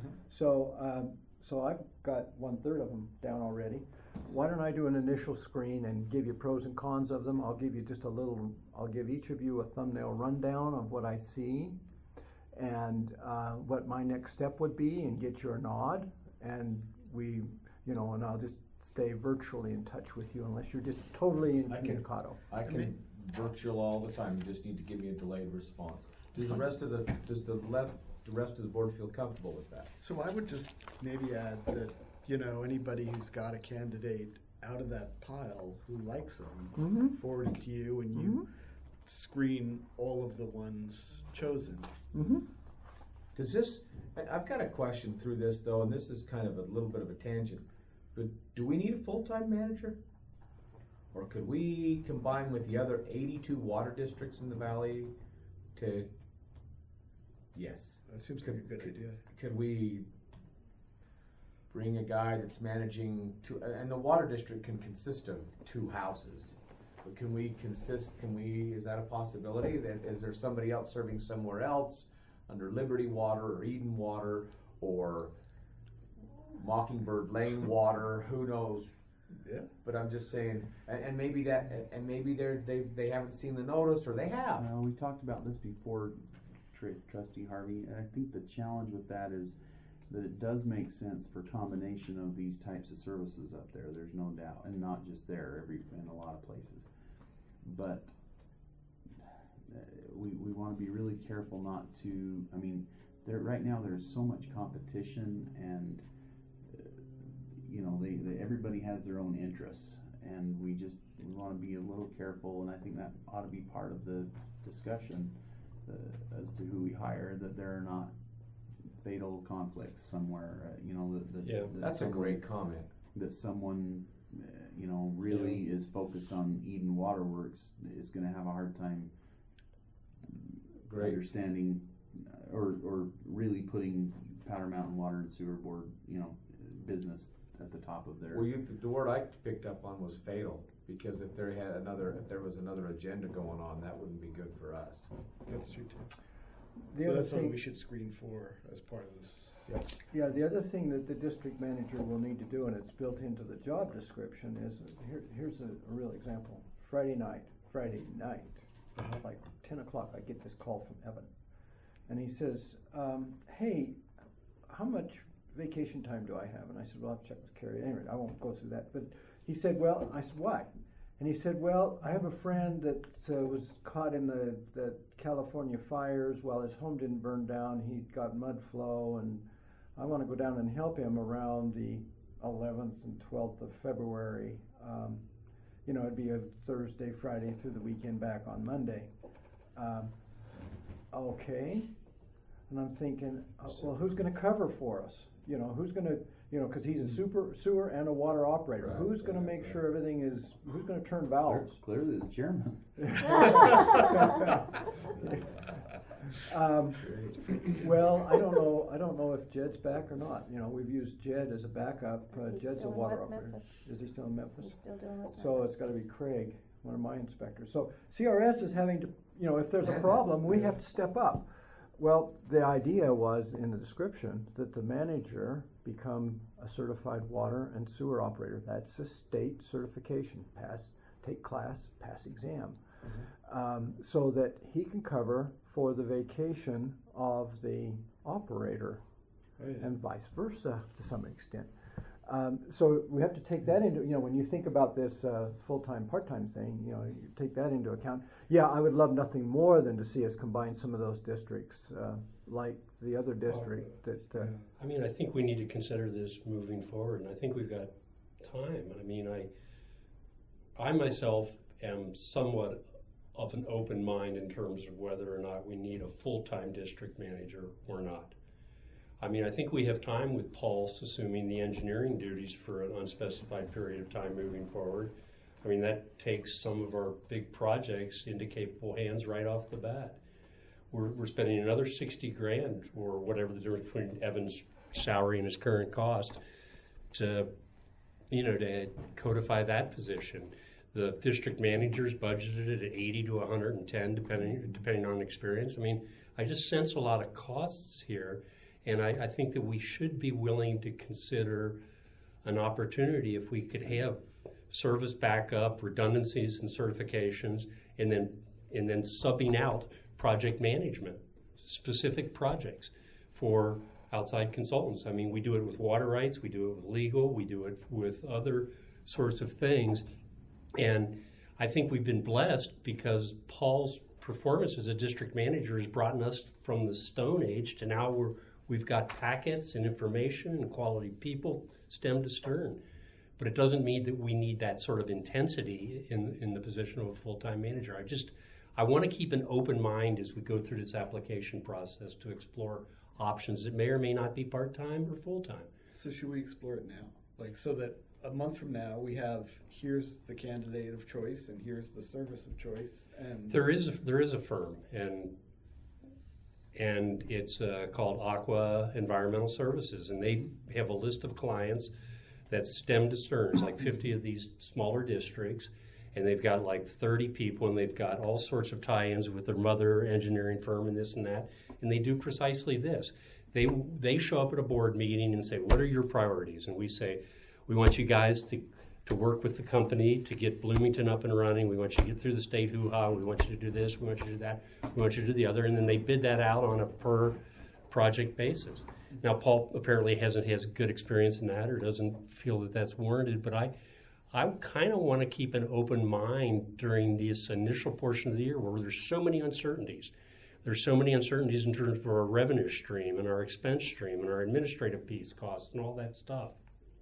So I've got 1/3 of them down already. Why don't I do an initial screen and give you pros and cons of them? I'll give you I'll give each of you a thumbnail rundown of what I see, and what my next step would be, and get your nod, and and I'll just stay virtually in touch with you unless you're just totally incommunicado. I can virtual all the time, you just need to give me a delayed response. Does the rest of the board feel comfortable with that? So I would just maybe add that, anybody who's got a candidate out of that pile who likes them, forward it to you, and you screen all of the ones chosen. Does this, I've got a question through this though, and this is kind of a little bit of a tangent, but do we need a full-time manager? Or could we combine with the other 82 water districts in the valley to, yes. That seems like a good idea. Could we bring a guy that's managing and the water district can consist of 2 houses, but is that a possibility? Is there somebody else serving somewhere else under Liberty Water or Eden Water or Mockingbird Lane Water? Who knows? Yeah. But I'm just saying, and maybe they haven't seen the notice, or they have. We talked about this before, Trustee Harvey, and I think the challenge with that is that it does make sense for combination of these types of services up there. There's no doubt, and not just there, in a lot of places. But we want to be really careful not to. I mean, right now there's so much competition, and everybody has their own interests, and we want to be a little careful, and I think that ought to be part of the discussion as to who we hire, that there are not fatal conflicts somewhere. That's a great comment. That someone really is focused on Eden Waterworks is going to have a hard time understanding or really putting Powder Mountain Water and Sewer Board business at the top of their. Well, the word I picked up on was fatal, because if there was another agenda going on, that wouldn't be good for us. That's true too. The So other that's something thing- we should screen for as part of this. Yeah, the other thing that the district manager will need to do, and it's built into the job description, is here's a real example. Friday night, like 10 o'clock, I get this call from Evan. And he says, hey, how much vacation time do I have? And I said, well, I'll check with Carrie. Anyway, I won't go through that. But he said, well, I said, what? And he said, well, I have a friend that was caught in the California fires. While his home didn't burn down, he got mud flow, and I want to go down and help him around the 11th and 12th of February. It'd be a Thursday, Friday through the weekend, back on Monday. Okay. And I'm thinking, well, who's going to cover for us? Who's going to, because he's a sewer and a water operator. Right, Who's going to make sure everything is, who's going to turn valves? Clearly the chairman. Well, I don't know if Jed's back or not. We've used Jed as a backup. He's Jed's a still in water West operator. Memphis. Is he still in Memphis? He's still doing West So Memphis. it's got to be Craig, one of my inspectors. So CRS is having to, if there's a problem, we have to step up. Well, the idea was in the description that the manager become a certified water and sewer operator. That's a state certification. Take class, pass exam. So that he can cover for the vacation of the operator, and vice versa to some extent. So we have to take that into, when you think about this full-time, part-time thing, you take that into account. Yeah, I would love nothing more than to see us combine some of those districts, like the other district that. I think we need to consider this moving forward, and I think we've got time. I myself am somewhat of an open mind in terms of whether or not we need a full-time district manager or not. I think we have time with Paul's assuming the engineering duties for an unspecified period of time moving forward. That takes some of our big projects into capable hands right off the bat. We're spending another $60,000 or whatever the difference between Evan's salary and his current cost to codify that position. The district manager's budgeted at 80 to 110, depending on experience. I just sense a lot of costs here, and I think that we should be willing to consider an opportunity if we could have service backup, redundancies and certifications, and then subbing out project management, specific projects for outside consultants. We do it with water rights, we do it with legal, we do it with other sorts of things. And I think we've been blessed because Paul's performance as a district manager has brought us from the Stone Age to now we've got packets and information and quality people, stem to stern. But it doesn't mean that we need that sort of intensity in the position of a full-time manager. I want to keep an open mind as we go through this application process to explore options that may or may not be part-time or full-time. So should we explore it now? So that a month from now we have, here's the candidate of choice and here's the service of choice, and there is a firm, and it's called Aqua Environmental Services, and they have a list of clients that's stem to stern. It's like 50 of these smaller districts, and they've got like 30 people, and they've got all sorts of tie-ins with their mother engineering firm and this and that, and they do precisely this. They show up at a board meeting and say, what are your priorities? And we say, we want you guys to work with the company to get Bloomington up and running. We want you to get through the state hoo-ha. We want you to do this. We want you to do that. We want you to do the other. And then they bid that out on a per project basis. Now, Paul apparently has good experience in that or doesn't feel that that's warranted. But I kind of want to keep an open mind during this initial portion of the year where there's so many uncertainties. There's so many uncertainties in terms of our revenue stream and our expense stream and our administrative piece costs and all that stuff.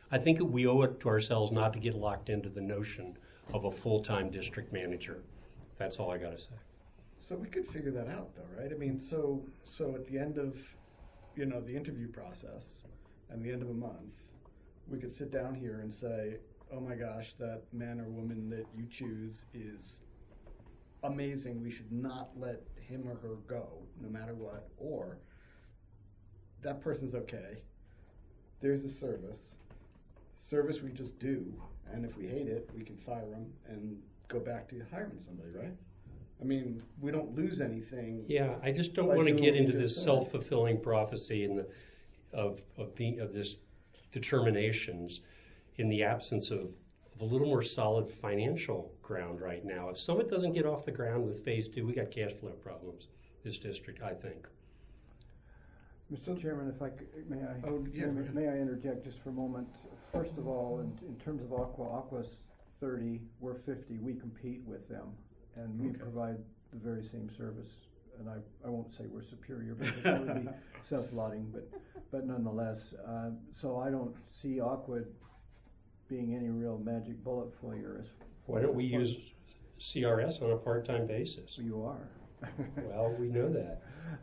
I think we owe it to ourselves not to get locked into the notion of a full-time district manager. That's all I gotta say. So we could figure that out though, right? I mean, so at the end of, you know, the interview process and the end of a month, we could sit down here and say, oh my gosh, that man or woman that you choose is amazing. We should not let him or her go, no matter what. Or that person's okay. There's a service we just do, and if we hate it, we can fire them and go back to hiring somebody, right? I mean, we don't lose anything. Yeah, I just don't Like want to doing get what you into just this said. self-fulfilling prophecy and of this determinations in the absence of a little more solid financial ground right now. If Summit doesn't get off the ground with phase 2, we got cash flow problems, this district, I think. Mr. Chairman, if I could, may I? Oh, yeah, go ahead. May I interject just for a moment? First of all, in terms of Aqua's 30, we're 50. We compete with them, and we Okay. provide the very same service. And I won't say we're superior because that would be self-lauding, but nonetheless. So I don't see Aqua being any real magic bullet for you. Why don't we use CRS on a part-time basis? You are. Well, we know that.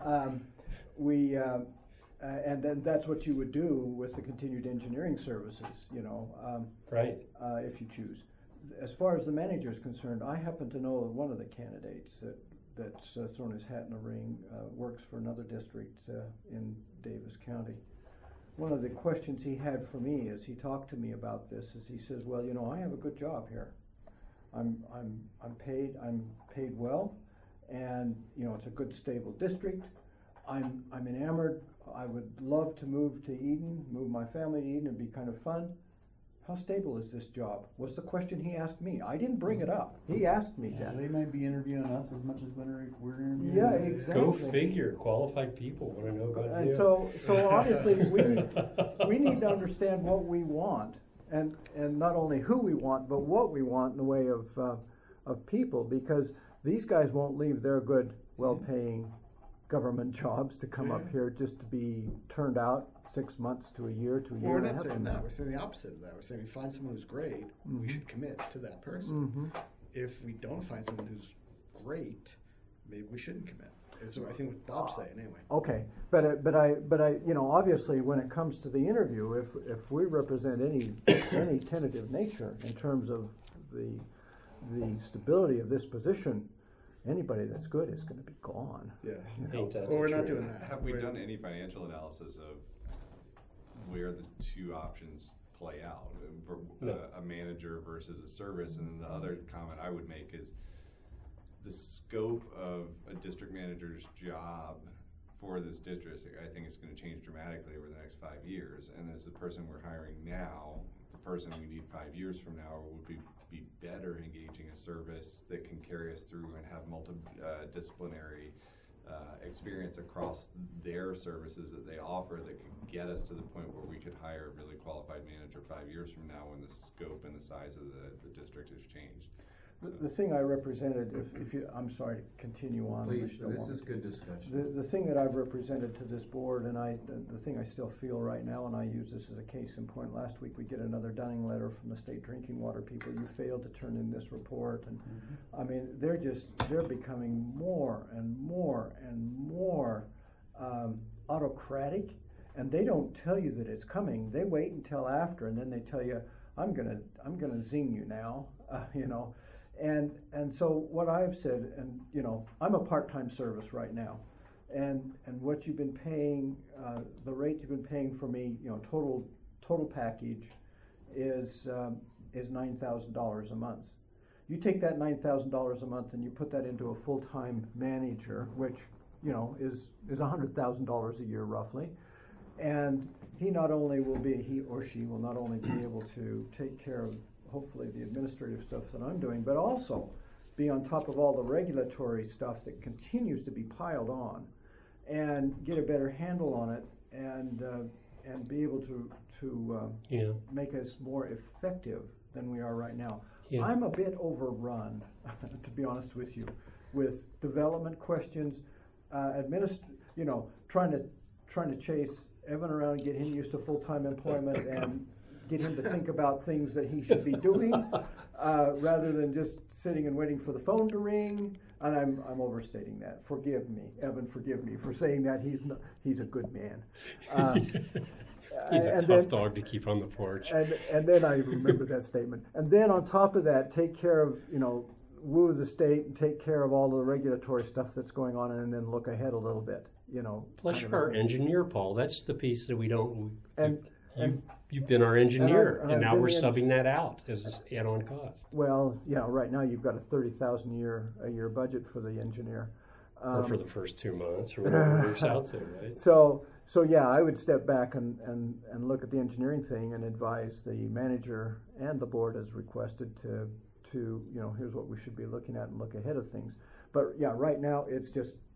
And then that's what you would do with the continued engineering services, you know, Right. if you choose. As far as the manager is concerned, I happen to know one of the candidates that's thrown his hat in the ring, works for another district in Davis County. One of the questions he had for me as he talked to me about this is he says, well, you know, I have a good job here. I'm paid well, and you know, it's a good stable district. I'm enamored. I would love to move to Eden, move my family to Eden. It'd be kind of fun. How stable is this job? Was the question he asked me. I didn't bring it up. He asked me that. They might be interviewing us as much as we're interviewing Yeah, them. exactly. Go figure. Qualified people want to know about And you. so obviously we need to understand what we want, and not only who we want, but what we want in the way of people, because these guys won't leave their good, well-paying government jobs to come up here just to be turned out 6 months to a year to a Well, year we're and a not half saying from that. now. We're saying the opposite of that. We're saying we find someone who's great, we should commit to that person. Mhm. If we don't find someone who's great, maybe we shouldn't commit. Is I think what Bob's saying anyway. Okay, but I, you know, obviously when it comes to the interview, if we represent any tentative nature in terms of the stability of this position, anybody that's good is going to be gone. Yeah. You know? Ain't that Well, we're the not truth? doing that. Have we We're- done any financial analysis of where the two options play out? For No. a manager versus a service? And then the other comment I would make is the scope of a district manager's job for this district, I think it's gonna change dramatically over the next 5 years. And as the person we're hiring now, the person we need 5 years from now would be better engaging a service that can carry us through and have multidisciplinary experience across their services that they offer that could get us to the point where we could hire a really qualified manager 5 years from now when the scope and the size of the district has changed. The thing I represented, if you, I'm sorry to continue on. Please, unless you don't this want me is to. good discussion. The thing that I've represented to this board, and the thing I still feel right now, and I use this as a case in point. Last week we get another Dunning letter from the state drinking water people. You failed to turn in this report, and I mean they're becoming more and more and more autocratic, and they don't tell you that it's coming. They wait until after, and then they tell you, I'm gonna zing you now, you know. And so what I've said, and you know, I'm a part-time service right now, and what you've been paying, the rate you've been paying for me, you know, total package is $9,000 a month. You take that $9,000 a month and you put that into a full-time manager, which you know is $100,000 a year roughly, and he or she will not only be able to take care of hopefully the administrative stuff that I'm doing, but also be on top of all the regulatory stuff that continues to be piled on, and get a better handle on it, and be able to Yeah. make us more effective than we are right now. Yeah. I'm a bit overrun, to be honest with you, with development questions, trying to chase Evan around and get him used to full-time employment, and get him to think about things that he should be doing, rather than just sitting and waiting for the phone to ring. And I'm overstating that. Forgive me, Evan. Forgive me for saying that. He's a good man. He's a and tough then- dog to keep on the porch. And then I remember that statement. And then on top of that, take care of, woo the state and take care of all the regulatory stuff that's going on, and then look ahead a little bit, Plus, kind of you're a our thing. engineer, Paul. That's the piece that we don't. And You've been our engineer, and and I've now been we're the subbing that out as an add-on cost, well, right now you've got a $30,000 a year budget for the engineer. or for the first 2 months, or whatever it works out to, right? So yeah, I would step back and look at the engineering thing and advise the manager and the board as requested to here's what we should be looking at and look ahead of things. But yeah, right now it's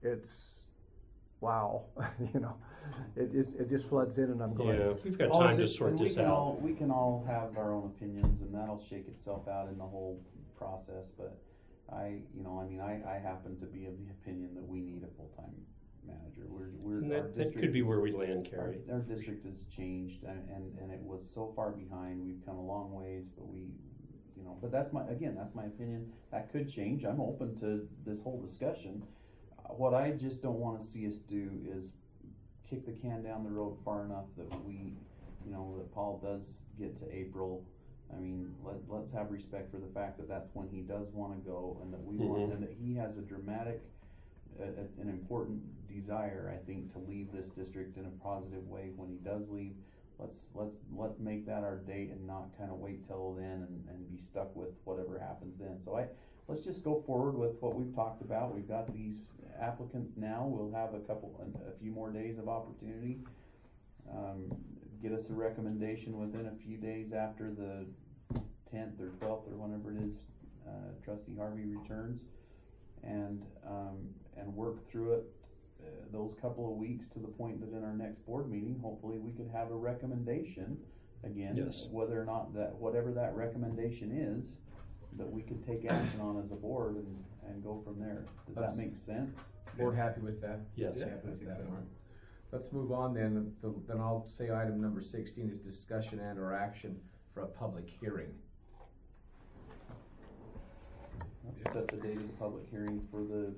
wow, it just floods in, and I'm going. Yeah, we've got Well, time to is it- sort and this out. We can all have our own opinions, and that'll shake itself out in the whole process. But I happen to be of the opinion that we need a full-time manager. We're And our that district could be is- where we land, Carrie. Our district has changed, and it was so far behind. We've come a long ways, but but that's my opinion. That could change. I'm open to this whole discussion. What I just don't want to see us do is kick the can down the road far enough that that Paul does get to April. I mean, let's have respect for the fact that that's when he does want to go, and that we want, and that he has a dramatic, an important desire, I think, to leave this district in a positive way when he does leave. Let's make that our date and not kind of wait till then and be stuck with whatever happens then. So let's just go forward with what we've talked about. We've got these applicants now. We'll have a few more days of opportunity. Get us a recommendation within a few days after the 10th or 12th or whenever it is Trustee Harvey returns, and work through it those couple of weeks to the point that in our next board meeting, hopefully we could have a recommendation again, Yes. whether or not whatever that recommendation is, that we could take action on as a board and go from there. Does that make sense? Board happy with that? Yes. Yeah, Happy I with think that, so. Mark. Let's move on then. Then I'll say item number 16 is discussion and or action for a public hearing. Let's set the date of the public hearing for the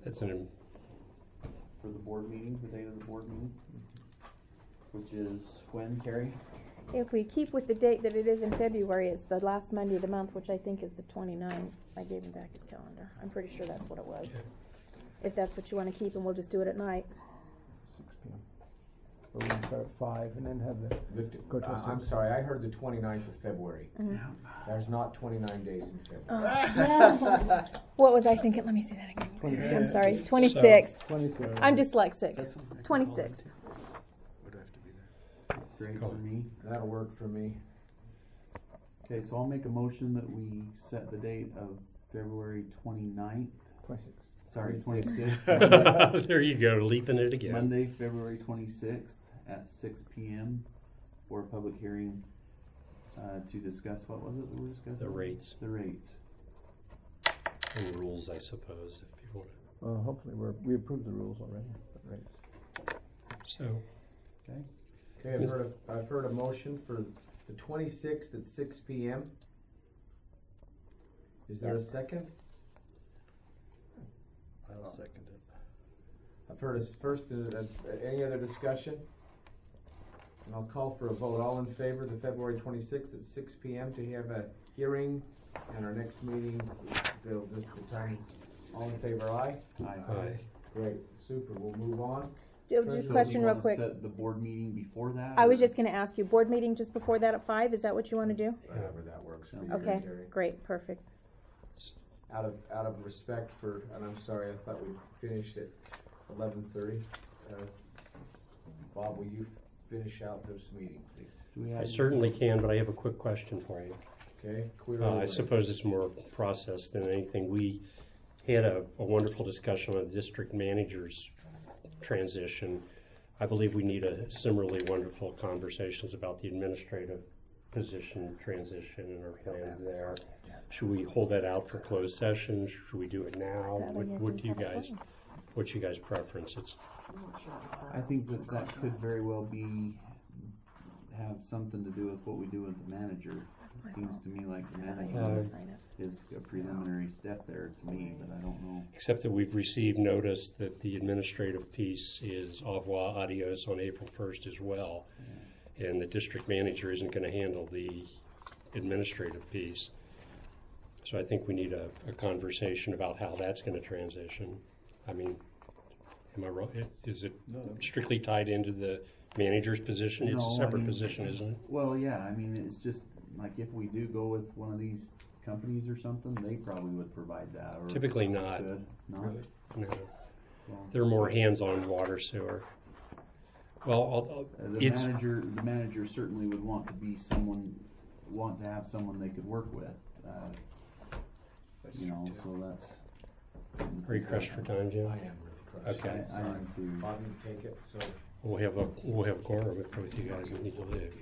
board meeting, the date of the board meeting, which is when, Carrie? If we keep with the date that it is in February, it's the last Monday of the month, which I think is the 29th. I gave him back his calendar. I'm pretty sure that's what it was. If that's what you want to keep, and we'll just do it at night. 6 p.m. So we can start at 5 and then have go to I'm 6. sorry, I heard the 29th of February. There's not 29 days in February. What was I thinking? Let me see that again. 26. I'm sorry, 26th. 26. I'm dyslexic. That's something I can 26th. Would have to be there. That's great for me. That'll work for me. Okay, so I'll make a motion that we set the date of February 29th. 26. Sorry, 26th. 26th. There you go, leaping it again. Monday, February 26th at 6 p.m. for a public hearing to discuss, what was it that we were discussing? The rates The rates. and rules, I suppose, if people want Well, hopefully we approved the rules already. But rates. to. So, Okay. Okay, I've heard a motion for the 26th at 6 p.m. Is there a second? I'll second it. I've heard a first, any other discussion? And I'll call for a vote. All in favor to February 26th at 6 p.m. to have a hearing, and our next meeting, the time. All in favor, aye? aye. Great, super, we'll move on. Just So do question you real wanna quick. set the board meeting before that? I was or- just going to ask you, board meeting just before that at 5? Is that what you want to do? However that works for you, Okay, Terry. great, perfect. Out of respect for, and I'm sorry, I thought we finished at 11:30. Bob, will you finish out this meeting, please? Do we I have? certainly can, but I have a quick question for you. Okay, clear. I suppose it's more process than anything. We had a wonderful discussion on the district manager's transition. I believe we need a similarly wonderful conversations about the administrative position transition and our plans there. Should we hold that out for closed session? Should we do it now? What's you guys' preference? I think that could very well be have something to do with what we do with the manager. That's my Seems fault. to me like the I thought you manager wanted to sign it. is a preliminary step there to me, but I don't know. Except that we've received notice that the administrative piece is au revoir, adios on April 1st as well. And the district manager isn't going to handle the administrative piece. So I think we need a conversation about how that's going to transition. I mean, am I wrong? Is it strictly tied into the manager's position? It's No, a I separate mean, position, isn't it? Well, yeah, I mean, it's just, like, if we do go with one of these companies or something, they probably would provide that, or. Typically not. Could, not? No. Well, They're more hands-on water sewer. Well, The manager certainly would want to have someone they could work with, you know, so that's. are you crushed for time, Jim? I am really crushed. Okay. I am too. Bob, you take it, so. We'll have a quorum if both you guys need to leave.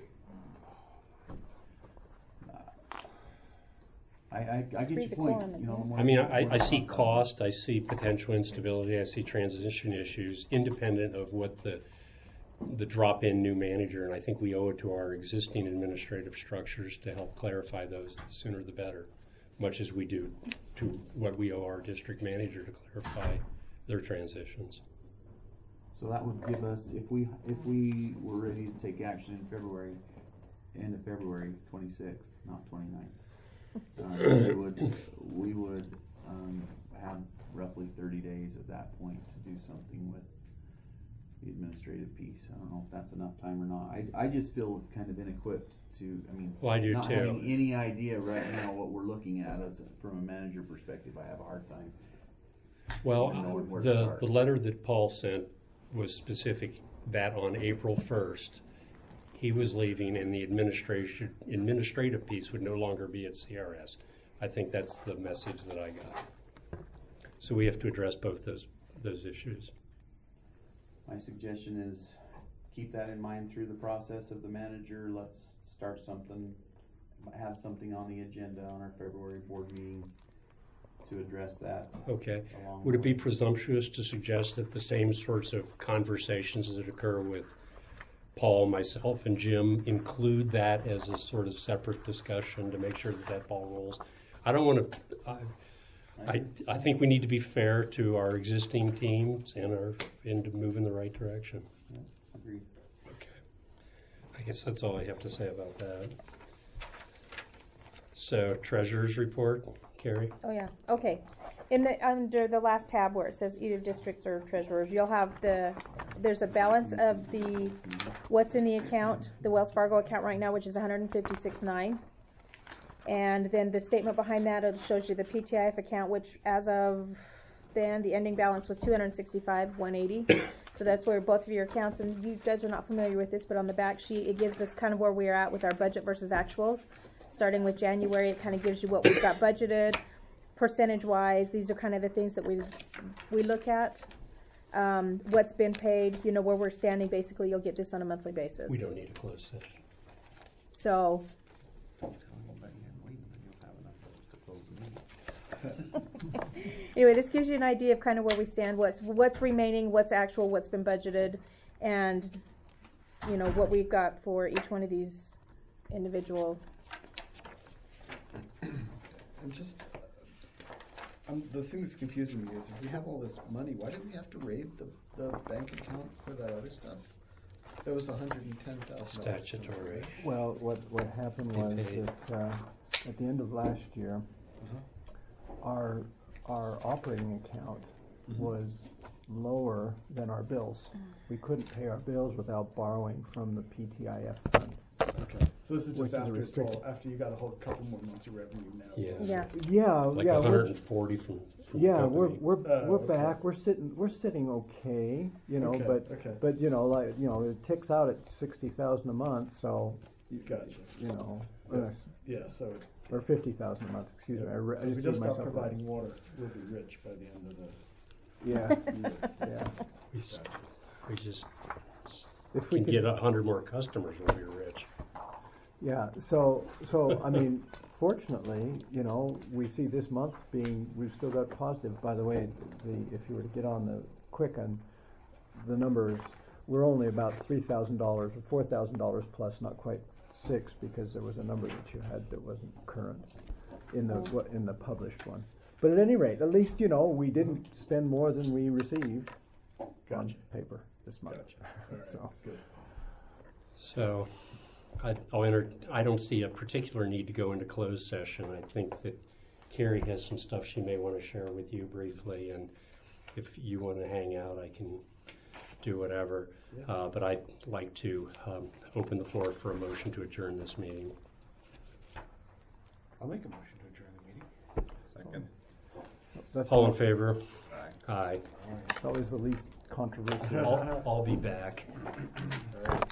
I get Three's your a point, quorum, you know. the more I mean, we I see talk about it. cost, I see potential instability, I see transition issues, independent of what the drop-in new manager, and I think we owe it to our existing administrative structures to help clarify those. The sooner the better, much as we do to what we owe our district manager to clarify their transitions. So that would give us, if we were ready to take action in February, end of February 26th, not 29th, we would have roughly 30 days at that point to do something with the administrative piece. I don't know if that's enough time or not. I just feel kind of inequipped to, I mean, Well, I do not too. having any idea right now what we're looking at from a manager perspective. I have a hard time. Well, Even knowing where to the start. letter that Paul sent was specific that on April 1st, he was leaving and the administrative piece would no longer be at CRS. I think that's the message that I got. So we have to address both those issues. My suggestion is keep that in mind through the process of the manager. Let's start something, have something on the agenda on our February board meeting to address that. Okay. along Would the it be way. presumptuous to suggest that the same sorts of conversations that occur with Paul, myself, and Jim include that as a sort of separate discussion to make sure that ball rolls? I don't want to. I think we need to be fair to our existing teams and to move in the right direction. Yeah, agreed. Okay. I guess that's all I have to say about that. So, treasurer's report, Carrie? Oh, yeah, okay. Under the last tab where it says either districts or treasurers, you'll have there's a balance of what's in the account, the Wells Fargo account right now, which is $156,900. And then the statement behind that, it shows you the PTIF account, which as of then, the ending balance was $265,180. So that's where both of your accounts, and you guys are not familiar with this, but on the back sheet, it gives us kind of where we're at with our budget versus actuals. Starting with January, it kind of gives you what we've got budgeted, percentage-wise. These are kind of the things that we look at. What's been paid, you know, where we're standing. Basically, you'll get this on a monthly basis. We don't need a closed session. So, anyway, this gives you an idea of kind of where we stand, what's remaining, what's actual, what's been budgeted, and you know what we've got for each one of these individual. The thing that's confusing me is if we have all this money, why did we have to raid the bank account for that other stuff? That was $110,000. Statutory. Well, what happened They was paid. that at the end of last year, our operating account was lower than our bills. We couldn't pay our bills without borrowing from the PTIF fund. Okay. So this is Which just is a after restricted- after you got a whole couple more months of revenue now. Yeah. Yeah. Yeah, Like yeah, 140 from the yeah, company. we're Okay. back. We're sitting okay, you know, Okay. but you know, like you know, it ticks out at $60,000 a month, so Gotcha. you know, Yeah, so or $50,000 a month. Excuse me, I if just we gave just stop myself a- providing water, we'll be rich by the end of the Yeah, year. yeah. We just If we can could get 100 more customers, we'll be rich. Yeah, so I mean, fortunately, you know, we see this month we've still got positive. By the way, if you were to get on the Quicken, the numbers, we're only about $3,000 or $4,000 plus, not quite $6, because there was a number that you had that wasn't current in the published one. But at any rate, at least, you know, we didn't spend more than we received on paper this month. So, So, I don't see a particular need to go into closed session. I think that Carrie has some stuff she may want to share with you briefly, and if you want to hang out, I can do whatever. But I'd like to open the floor for a motion to adjourn this meeting. I'll make a motion to adjourn the meeting. Second. that's All in favor? Aye. It's always the least controversial. I'll be back. All right.